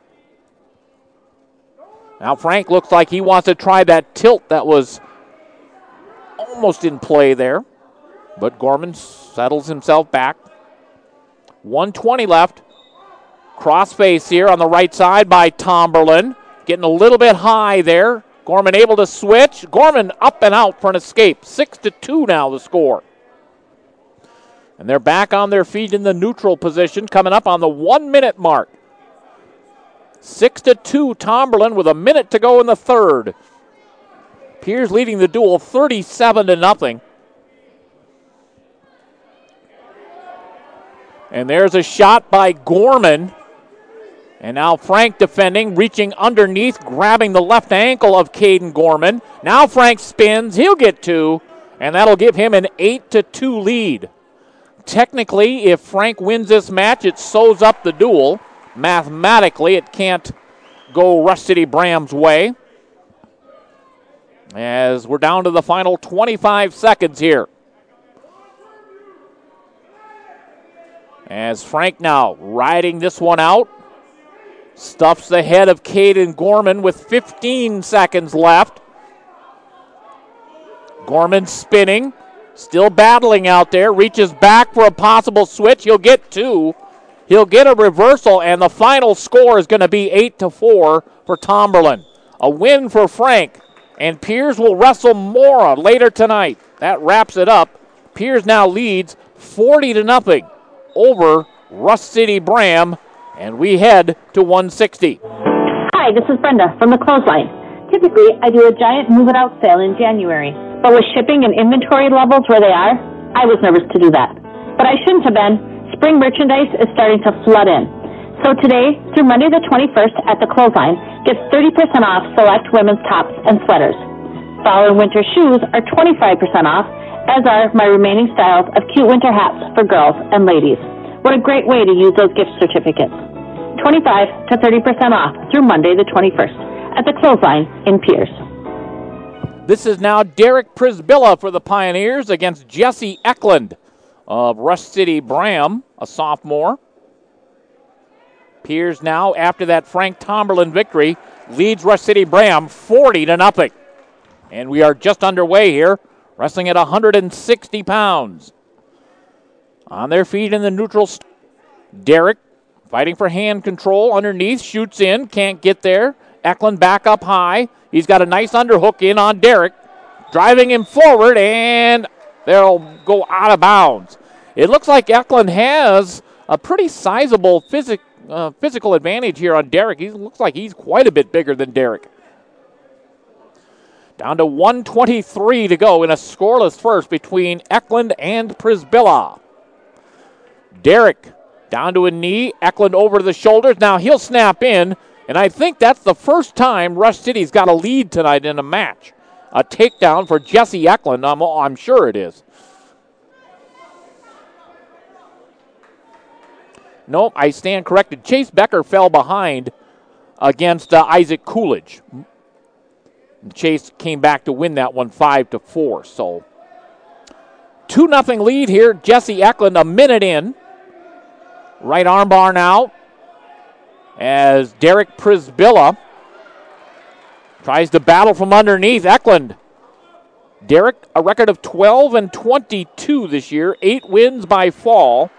Now Frank looks like he wants to try that tilt that was almost in play there. But Gorman settles himself back. 1:20 left. Crossface here on the right side by Tomberlin. Getting a little bit high there. Gorman able to switch. Gorman up and out for an escape. 6-2 now the score. And they're back on their feet in the neutral position, coming up on the 1 minute mark. 6-2 Tomberlin with a minute to go in the third. Piers leading the duel 37-0. And there's a shot by Gorman. And now Frank defending, reaching underneath, grabbing the left ankle of Caden Gorman. Now Frank spins. He'll get two, and that'll give him an 8-2 lead. Technically, if Frank wins this match, it sews up the duel. Mathematically, it can't go Rush City Bram's way. As we're down to the final 25 seconds here. As Frank now riding this one out. Stuffs the head of Caden Gorman with 15 seconds left. Gorman spinning. Still battling out there. Reaches back for a possible switch. He'll get two. He'll get a reversal, and the final score is going to be 8-4 for Tomberlin. A win for Frank. And Piers will wrestle Mora later tonight. That wraps it up. Piers now leads 40-0 over Rush City Bram, and we head to 160. Hi, this is Brenda from the Clothesline. Typically, I do a giant move-it-out sale in January, but with shipping and inventory levels where they are, I was nervous to do that. But I shouldn't have been. Spring merchandise is starting to flood in. So today, through Monday the 21st at the Clothesline, get 30% off select women's tops and sweaters. Fall and winter shoes are 25% off, as are my remaining styles of cute winter hats for girls and ladies. What a great way to use those gift certificates. 25 to 30% off through Monday the 21st at the Clothesline in Pierce. This is now Derek Przybilla for the Pioneers against Jesse Eklund of Rush City Bram, a sophomore. Pierce now, after that Frank Tomberlin victory, leads Rush City Bram 40-0. And we are just underway here, wrestling at 160 pounds. On their feet in the neutral. Derek fighting for hand control underneath, shoots in, can't get there. Eklund back up high. He's got a nice underhook in on Derek, driving him forward, and they'll go out of bounds. It looks like Eklund has a pretty sizable physical advantage here on Derek. He looks like he's quite a bit bigger than Derek. Down to 1:23 to go in a scoreless first between Eklund and Przybilla. Derek down to a knee, Eklund over to the shoulders. Now he'll snap in, and I think that's the first time Rush City's got a lead tonight in a match. A takedown for Jesse Eklund, I'm sure it is. Nope, I stand corrected. Chase Becker fell behind against Isaac Coolidge. Chase came back to win that one 5-4. So 2-0 lead here. Jesse Eklund a minute in. Right armbar now as Derek Przybilla tries to battle from underneath. Eklund. Derek, a record of 12-22 this year, 8 wins by fall.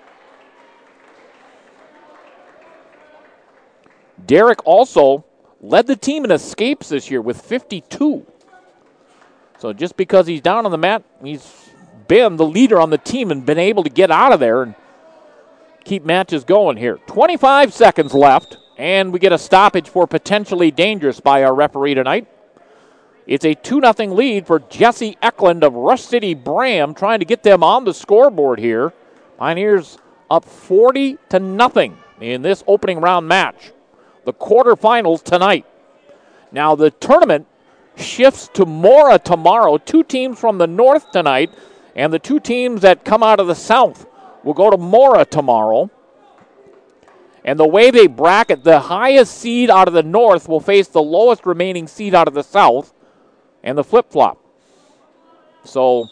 Derek also led the team in escapes this year with 52. So just because he's down on the mat, he's been the leader on the team and been able to get out of there and keep matches going here. 25 seconds left, and we get a stoppage for potentially dangerous by our referee tonight. It's a 2-0 lead for Jesse Eklund of Rush City Bram, trying to get them on the scoreboard here. Pioneers up 40-0 in this opening round match. The quarterfinals tonight. Now the tournament shifts to Mora tomorrow. 2 teams from the north tonight, and the 2 teams that come out of the south will go to Mora tomorrow. And the way they bracket, the highest seed out of the north will face the lowest remaining seed out of the south, and the flip-flop. So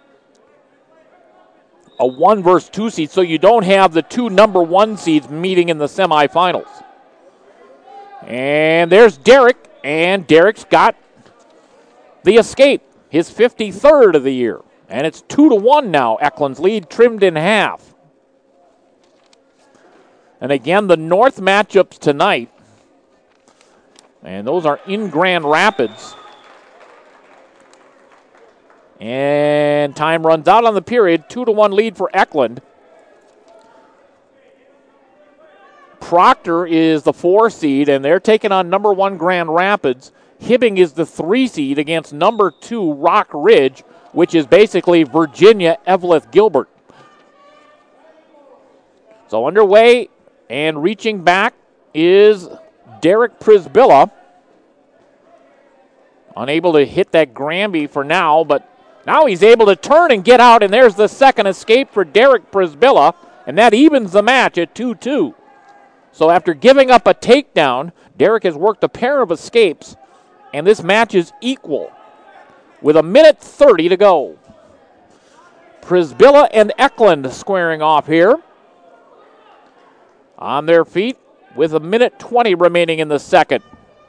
a 1 versus 2 seed, so you don't have the 2 number 1 seeds meeting in the semifinals. And there's Derek, and Derek's got the escape, his 53rd of the year. And it's 2-1 now. Eklund's lead trimmed in half. And again, the North matchups tonight. And those are in Grand Rapids. And time runs out on the period. 2-1 lead for Eklund. Proctor is the 4 seed, and they're taking on number 1 Grand Rapids. Hibbing is the 3 seed against number 2 Rock Ridge, which is basically Virginia Eveleth Gilbert. So underway and reaching back is Derek Przybilla. Unable to hit that Granby for now, but now he's able to turn and get out, and there's the second escape for Derek Przybilla, and that evens the match at 2-2. So after giving up a takedown, Derek has worked a pair of escapes, and this match is equal with 1:30 to go. Przybilla and Eklund squaring off here. On their feet with 1:20 remaining in the second.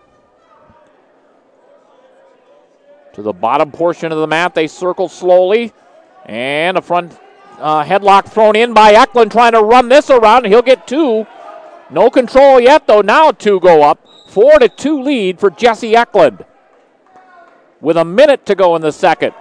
To the bottom portion of the mat, they circle slowly, and a front headlock thrown in by Eklund, trying to run this around, and he'll get 2. No control yet, though. Now 2 go up. 4-2 lead for Jesse Eklund with 1 minute to go in the second.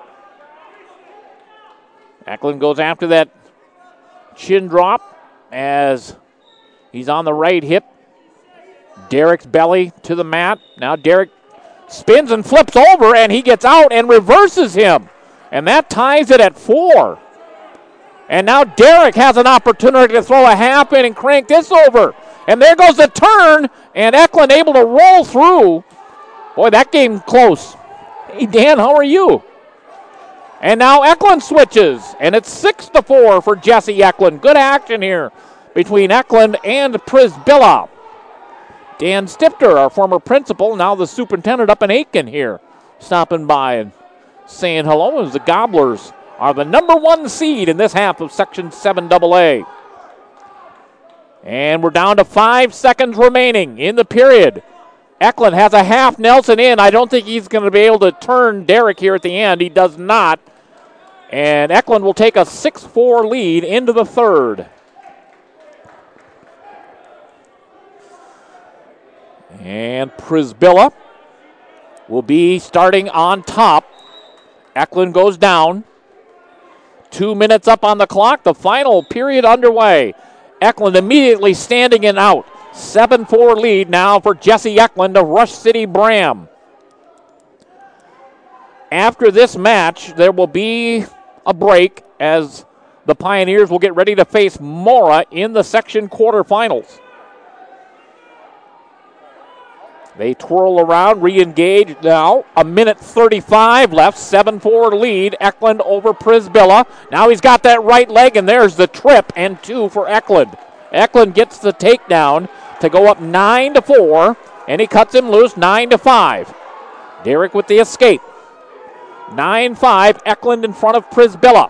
Eklund goes after that chin drop as he's on the right hip. Derek's belly to the mat. Now Derek spins and flips over, and he gets out and reverses him. And that ties it at 4. And now Derek has an opportunity to throw a half in and crank this over. And there goes the turn, and Eklund able to roll through. Boy, that game close. Hey, Dan, how are you? And now Eklund switches, and it's 6-4 for Jesse Eklund. Good action here between Eklund and Przybilla. Dan Stifter, our former principal, now the superintendent up in Aitkin here, stopping by and saying hello as the Gobblers are the number 1 seed in this half of Section 7AA. And we're down to 5 seconds remaining in the period. Eklund has a half Nelson in. I don't think he's going to be able to turn Derek here at the end. He does not. And Eklund will take a 6-4 lead into the third. And Przybilla will be starting on top. Eklund goes down. 2 minutes up on the clock. The final period underway. Eklund immediately standing in out. 7-4 lead now for Jesse Eklund of Rush City Bram. After this match, there will be a break as the Pioneers will get ready to face Mora in the section quarterfinals. They twirl around, re-engage now. 1:35 left, 7-4 lead. Eklund over Przybilla. Now he's got that right leg, and there's the trip, and 2 for Eklund. Eklund gets the takedown to go up 9-4, and he cuts him loose 9-5. Derek with the escape. 9-5, Eklund in front of Przybilla.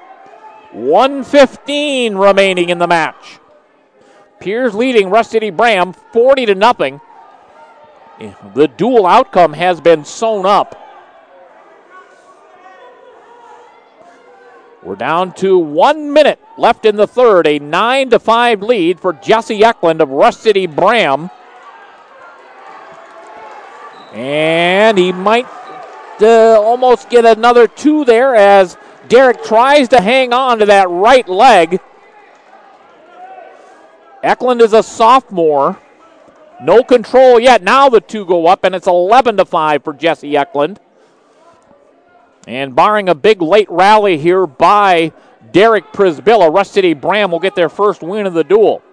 1:15 remaining in the match. Piers leading Rush City Bram 40-0. The dual outcome has been sewn up. We're down to 1 minute left in the third. A 9-5 lead for Jesse Eklund of Rush City Bram. And he might almost get another 2 there as Derek tries to hang on to that right leg. Eklund is a sophomore. No control yet. Now the 2 go up, and it's 11-5 for Jesse Eklund. And barring a big late rally here by Derek Przybilla, Rush City Bram will get their first win of the duel.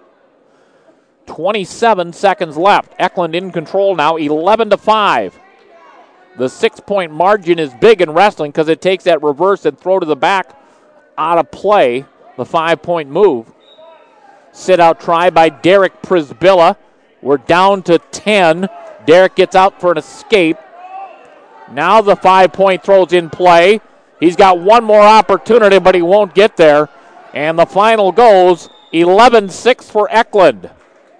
27 seconds left. Eklund in control now, 11-5. The 6-point margin is big in wrestling because it takes that reverse and throw to the back out of play, the 5-point move. Sit-out try by Derek Przybilla. We're down to 10. Derek gets out for an escape. Now the 5-point throw's in play. He's got one more opportunity, but he won't get there. And the final goes 11-6 for Eklund.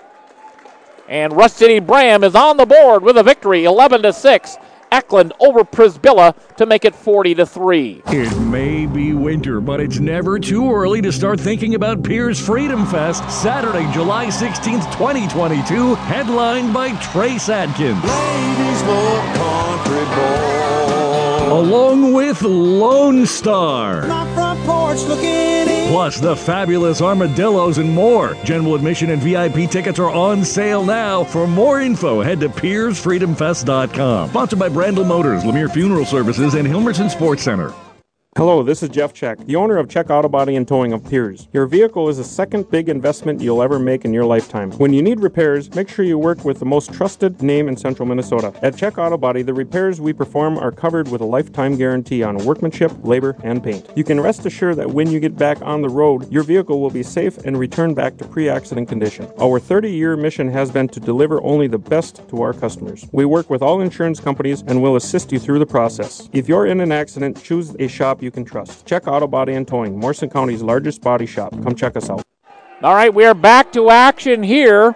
And Rush City Bram is on the board with a victory, 11-6. Eklund over Przybilla to make it 40-3. It may be winter, but it's never too early to start thinking about Piers Freedom Fest, Saturday, July 16th, 2022, headlined by Trace Adkins. Ladies love country boy. Along with Lone Star. My front porch looking in. Plus the fabulous Armadillos and more. General admission and VIP tickets are on sale now. For more info, head to PiersFreedomFest.com. Sponsored by Brandel Motors, Lemire Funeral Services, and Hilmerton Sports Center. Hello, this is Jeff Check, the owner of Check Auto Body and Towing of Piers. Your vehicle is the second big investment you'll ever make in your lifetime. When you need repairs, make sure you work with the most trusted name in Central Minnesota. At Check Auto Body, the repairs we perform are covered with a lifetime guarantee on workmanship, labor, and paint. You can rest assured that when you get back on the road, your vehicle will be safe and returned back to pre-accident condition. Our 30-year mission has been to deliver only the best to our customers. We work with all insurance companies and will assist you through the process. If you're in an accident, choose a shop you can trust. Check Auto Body and Towing, Morrison County's largest body shop. Come check us out. All right, we are back to action here.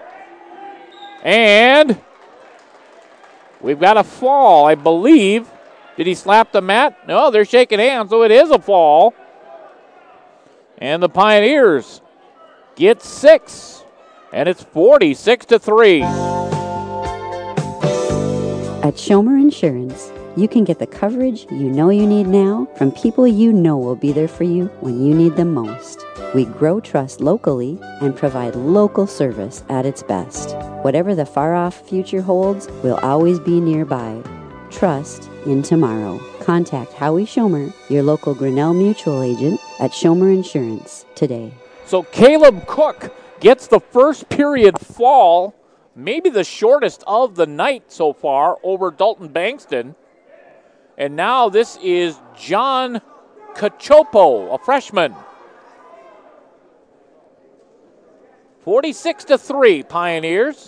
And we've got a fall, I believe. Did he slap the mat? No, they're shaking hands, so it is a fall. And the Pioneers get 6. And it's 46-3. At Schomer Insurance, you can get the coverage you know you need now from people you know will be there for you when you need them most. We grow trust locally and provide local service at its best. Whatever the far-off future holds, we'll always be nearby. Trust in tomorrow. Contact Howie Schomer, your local Grinnell Mutual agent at Schomer Insurance today. So Caleb Cook gets the first period fall, maybe the shortest of the night so far, over Dalton Bankston. And now this is John Cachopo, a freshman. 46-3, Pioneers.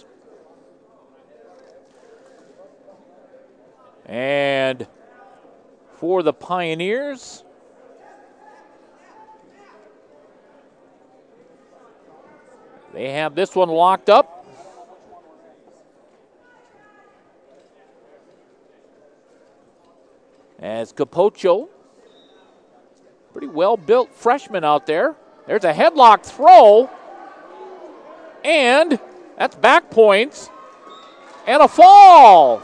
And for the Pioneers, they have this one locked up. As Capocho, pretty well-built freshman out there. There's a headlock throw. And that's back points. And a fall.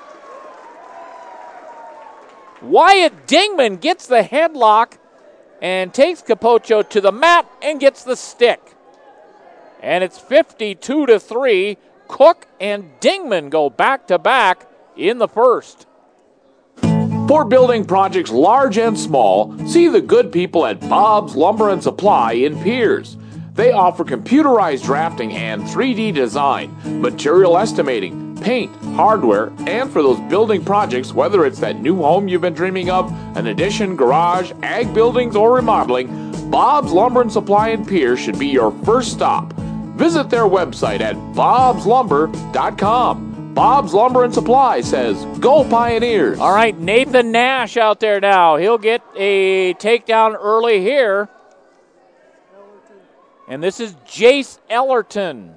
Wyatt Dingman gets the headlock and takes Capocho to the mat and gets the stick. And it's 52-3. Cook and Dingman go back-to-back in the first. For building projects large and small, see the good people at Bob's Lumber and Supply in Piers. They offer computerized drafting and 3D design, material estimating, paint, hardware, and for those building projects, whether it's that new home you've been dreaming of, an addition, garage, ag buildings, or remodeling, Bob's Lumber and Supply in Piers should be your first stop. Visit their website at bobslumber.com. Bob's Lumber and Supply says, go Pioneers. All right, Nathan Nash out there now. He'll get a takedown early here. And this is Jace Ellerton.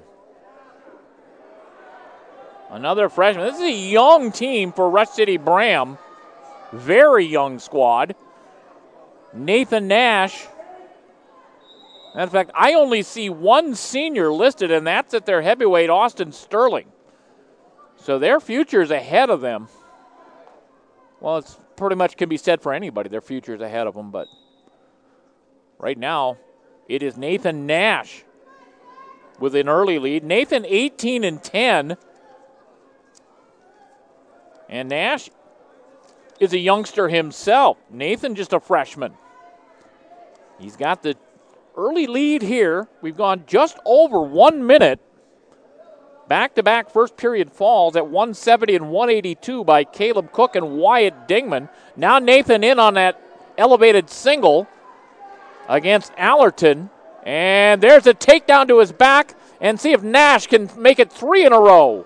Another freshman. This is a young team for Rush City Bram. Very young squad. Nathan Nash. In fact, I only see one senior listed, and that's at their heavyweight, Austin Sterling. So their future's ahead of them. Well, it's pretty much can be said for anybody. Their future's ahead of them, but right now, it is Nathan Nash with an early lead. Nathan 18-10. And Nash is a youngster himself. Nathan just a freshman. He's got the early lead here. We've gone just over 1 minute. Back-to-back first period falls at 170 and 182 by Caleb Cook and Wyatt Dingman. Now Nathan in on that elevated single against Allerton. And there's a takedown to his back. And see if Nash can make it 3 in a row.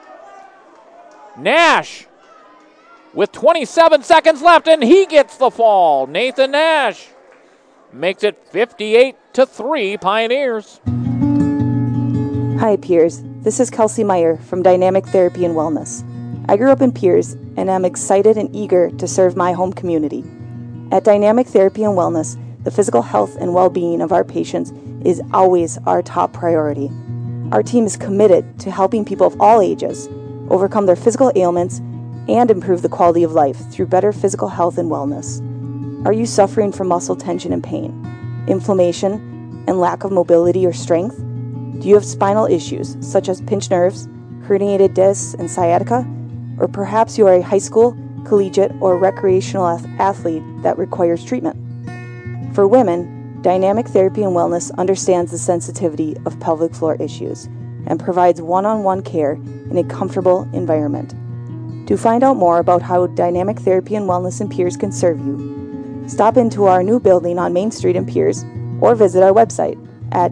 Nash with 27 seconds left, and he gets the fall. Nathan Nash makes it 58-3 Pioneers. Hi, Piers. This is Kelsey Meyer from Dynamic Therapy and Wellness. I grew up in Piers, and I'm excited and eager to serve my home community. At Dynamic Therapy and Wellness, the physical health and well-being of our patients is always our top priority. Our team is committed to helping people of all ages overcome their physical ailments and improve the quality of life through better physical health and wellness. Are you suffering from muscle tension and pain, inflammation, and lack of mobility or strength? Do you have spinal issues such as pinched nerves, herniated discs, and sciatica? Or perhaps you are a high school, collegiate, or recreational athlete that requires treatment? For women, Dynamic Therapy and Wellness understands the sensitivity of pelvic floor issues and provides one-on-one care in a comfortable environment. To find out more about how Dynamic Therapy and Wellness in Piers can serve you, stop into our new building on Main Street in Piers or visit our website at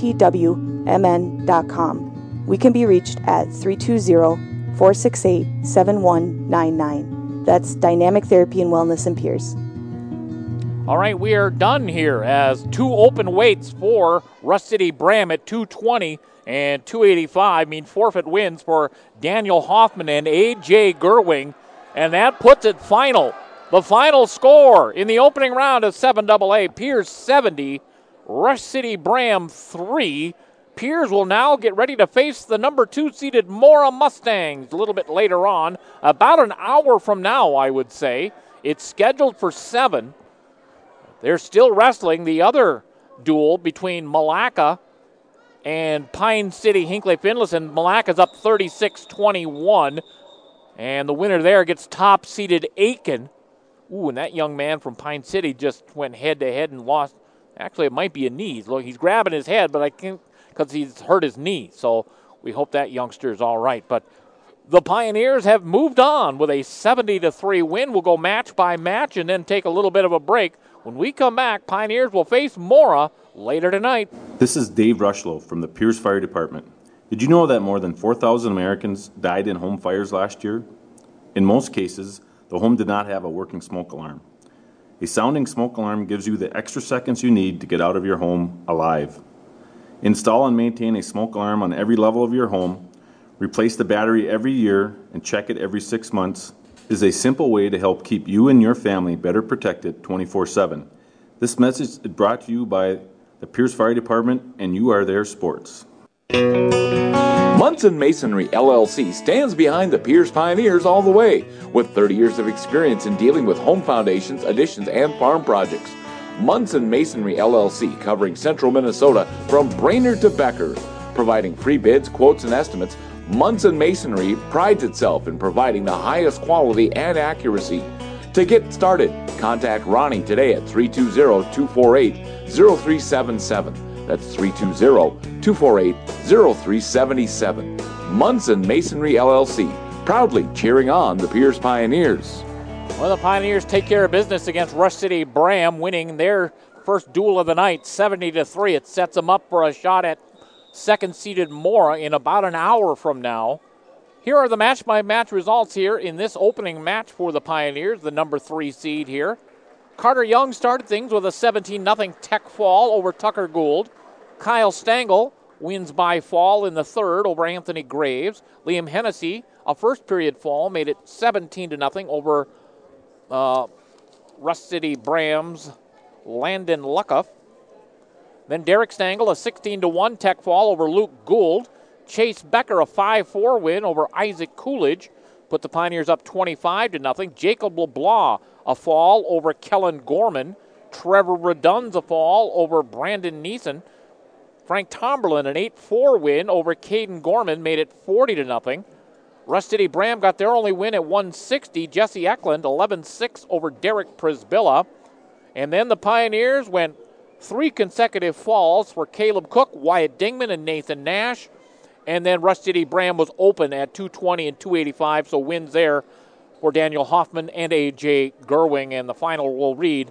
dtwmn.com. We can be reached at 320-468-7199. That's Dynamic Therapy and Wellness in Piers. All right, we are done here as two open weights for Rush City Bram at 220 and 285 mean forfeit wins for Daniel Hoffman and A.J. Gerwing, and that puts it final. The final score in the opening round of 7AA, Piers 70, Rush City Bram 3. Piers will now get ready to face the number 2 seeded Mora Mustangs a little bit later on, about an hour from now, I would say. It's scheduled for 7. They're still wrestling the other duel between Malacca and Pine City Hinckley Finlayson. Malacca's up 36-21. And the winner there gets top-seeded Aiken. Ooh, and that young man from Pine City just went head-to-head and lost. Actually, it might be a knee. Look, he's grabbing his head, but I can't because he's hurt his knee. So we hope that youngster is all right. But The Pioneers have moved on with a 70-3 win. We'll go match by match and then take a little bit of a break. When we come back, Pioneers will face Mora later tonight. This is Dave Rushlow from the Pierce Fire Department. Did you know that more than 4,000 Americans died in home fires last year? In most cases, the home did not have a working smoke alarm. A sounding smoke alarm gives you the extra seconds you need to get out of your home alive. Install and maintain a smoke alarm on every level of your home. Replace the battery every year and check it every 6 months is a simple way to help keep you and your family better protected 24/7. This message is brought to you by the Pierce Fire Department and You Are There Sports. Munson Masonry LLC stands behind the Pierce Pioneers all the way. With 30 years of experience in dealing with home foundations, additions, and farm projects. Munson Masonry LLC, covering central Minnesota from Brainerd to Becker. Providing free bids, quotes, and estimates, Munson Masonry prides itself in providing the highest quality and accuracy. To get started, contact Ronnie today at 320-248-0377. That's 320-248-0377. Munson Masonry LLC, proudly cheering on the Pierce Pioneers. Well, the Pioneers take care of business against Rush City Bram, winning their first duel of the night, 70-3. It sets them up for a shot at second-seeded Mora in about an hour from now. Here are the match-by-match results here in this opening match for the Pioneers, the number 3 seed here. Carter Young started things with a 17-0 Tech fall over Tucker Gould. Kyle Stengel wins by fall in the third over Anthony Graves. Liam Hennessy, a first-period fall, made it 17-0 over Rush City Bram's Landon Luckoff. Then Derek Stengel, a 16-1 Tech fall over Luke Gould. Chase Becker, a 5-4 win over Isaac Coolidge, put the Pioneers up 25-0. Jacob LeBlanc, a fall over Kellen Gorman. Trevor Redun's a fall over Brandon Neeson. Frank Tomberlin, an 8-4 win over Caden Gorman, made it 40-0. Rush City Bram got their only win at 160. Jesse Eklund, 11-6 over Derek Prisbilla. And then the Pioneers went 3 consecutive falls for Caleb Cook, Wyatt Dingman, and Nathan Nash. And then Rush City Bram was open at 220 and 285, so wins there for Daniel Hoffman and A.J. Gerwing. And the final will read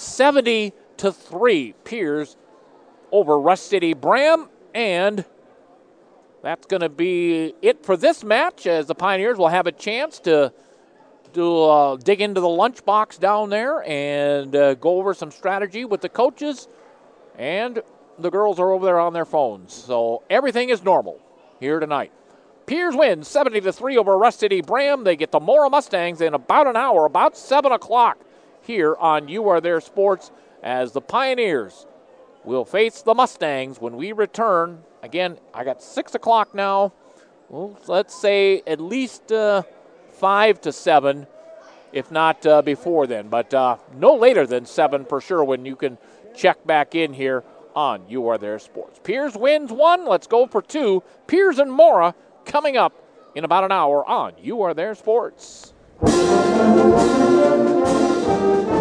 70-3 Pierce over Rush City Bram. And that's going to be it for this match, as the Pioneers will have a chance to dig into the lunchbox down there and go over some strategy with the coaches. And the girls are over there on their phones. So everything is normal here tonight. Pierce wins 70-3 over Rush City Bram. They get the Mora Mustangs in about an hour, about 7 o'clock here on You Are There Sports, as the Pioneers will face the Mustangs when we return. Again, I got 6 o'clock now. Well, let's say at least 5 to 7, if not before then. But no later than 7 for sure when you can check back in here on You Are There Sports. Pierce wins 1. Let's go for 2. Pierce and Mora coming up in about an hour on You Are There Sports.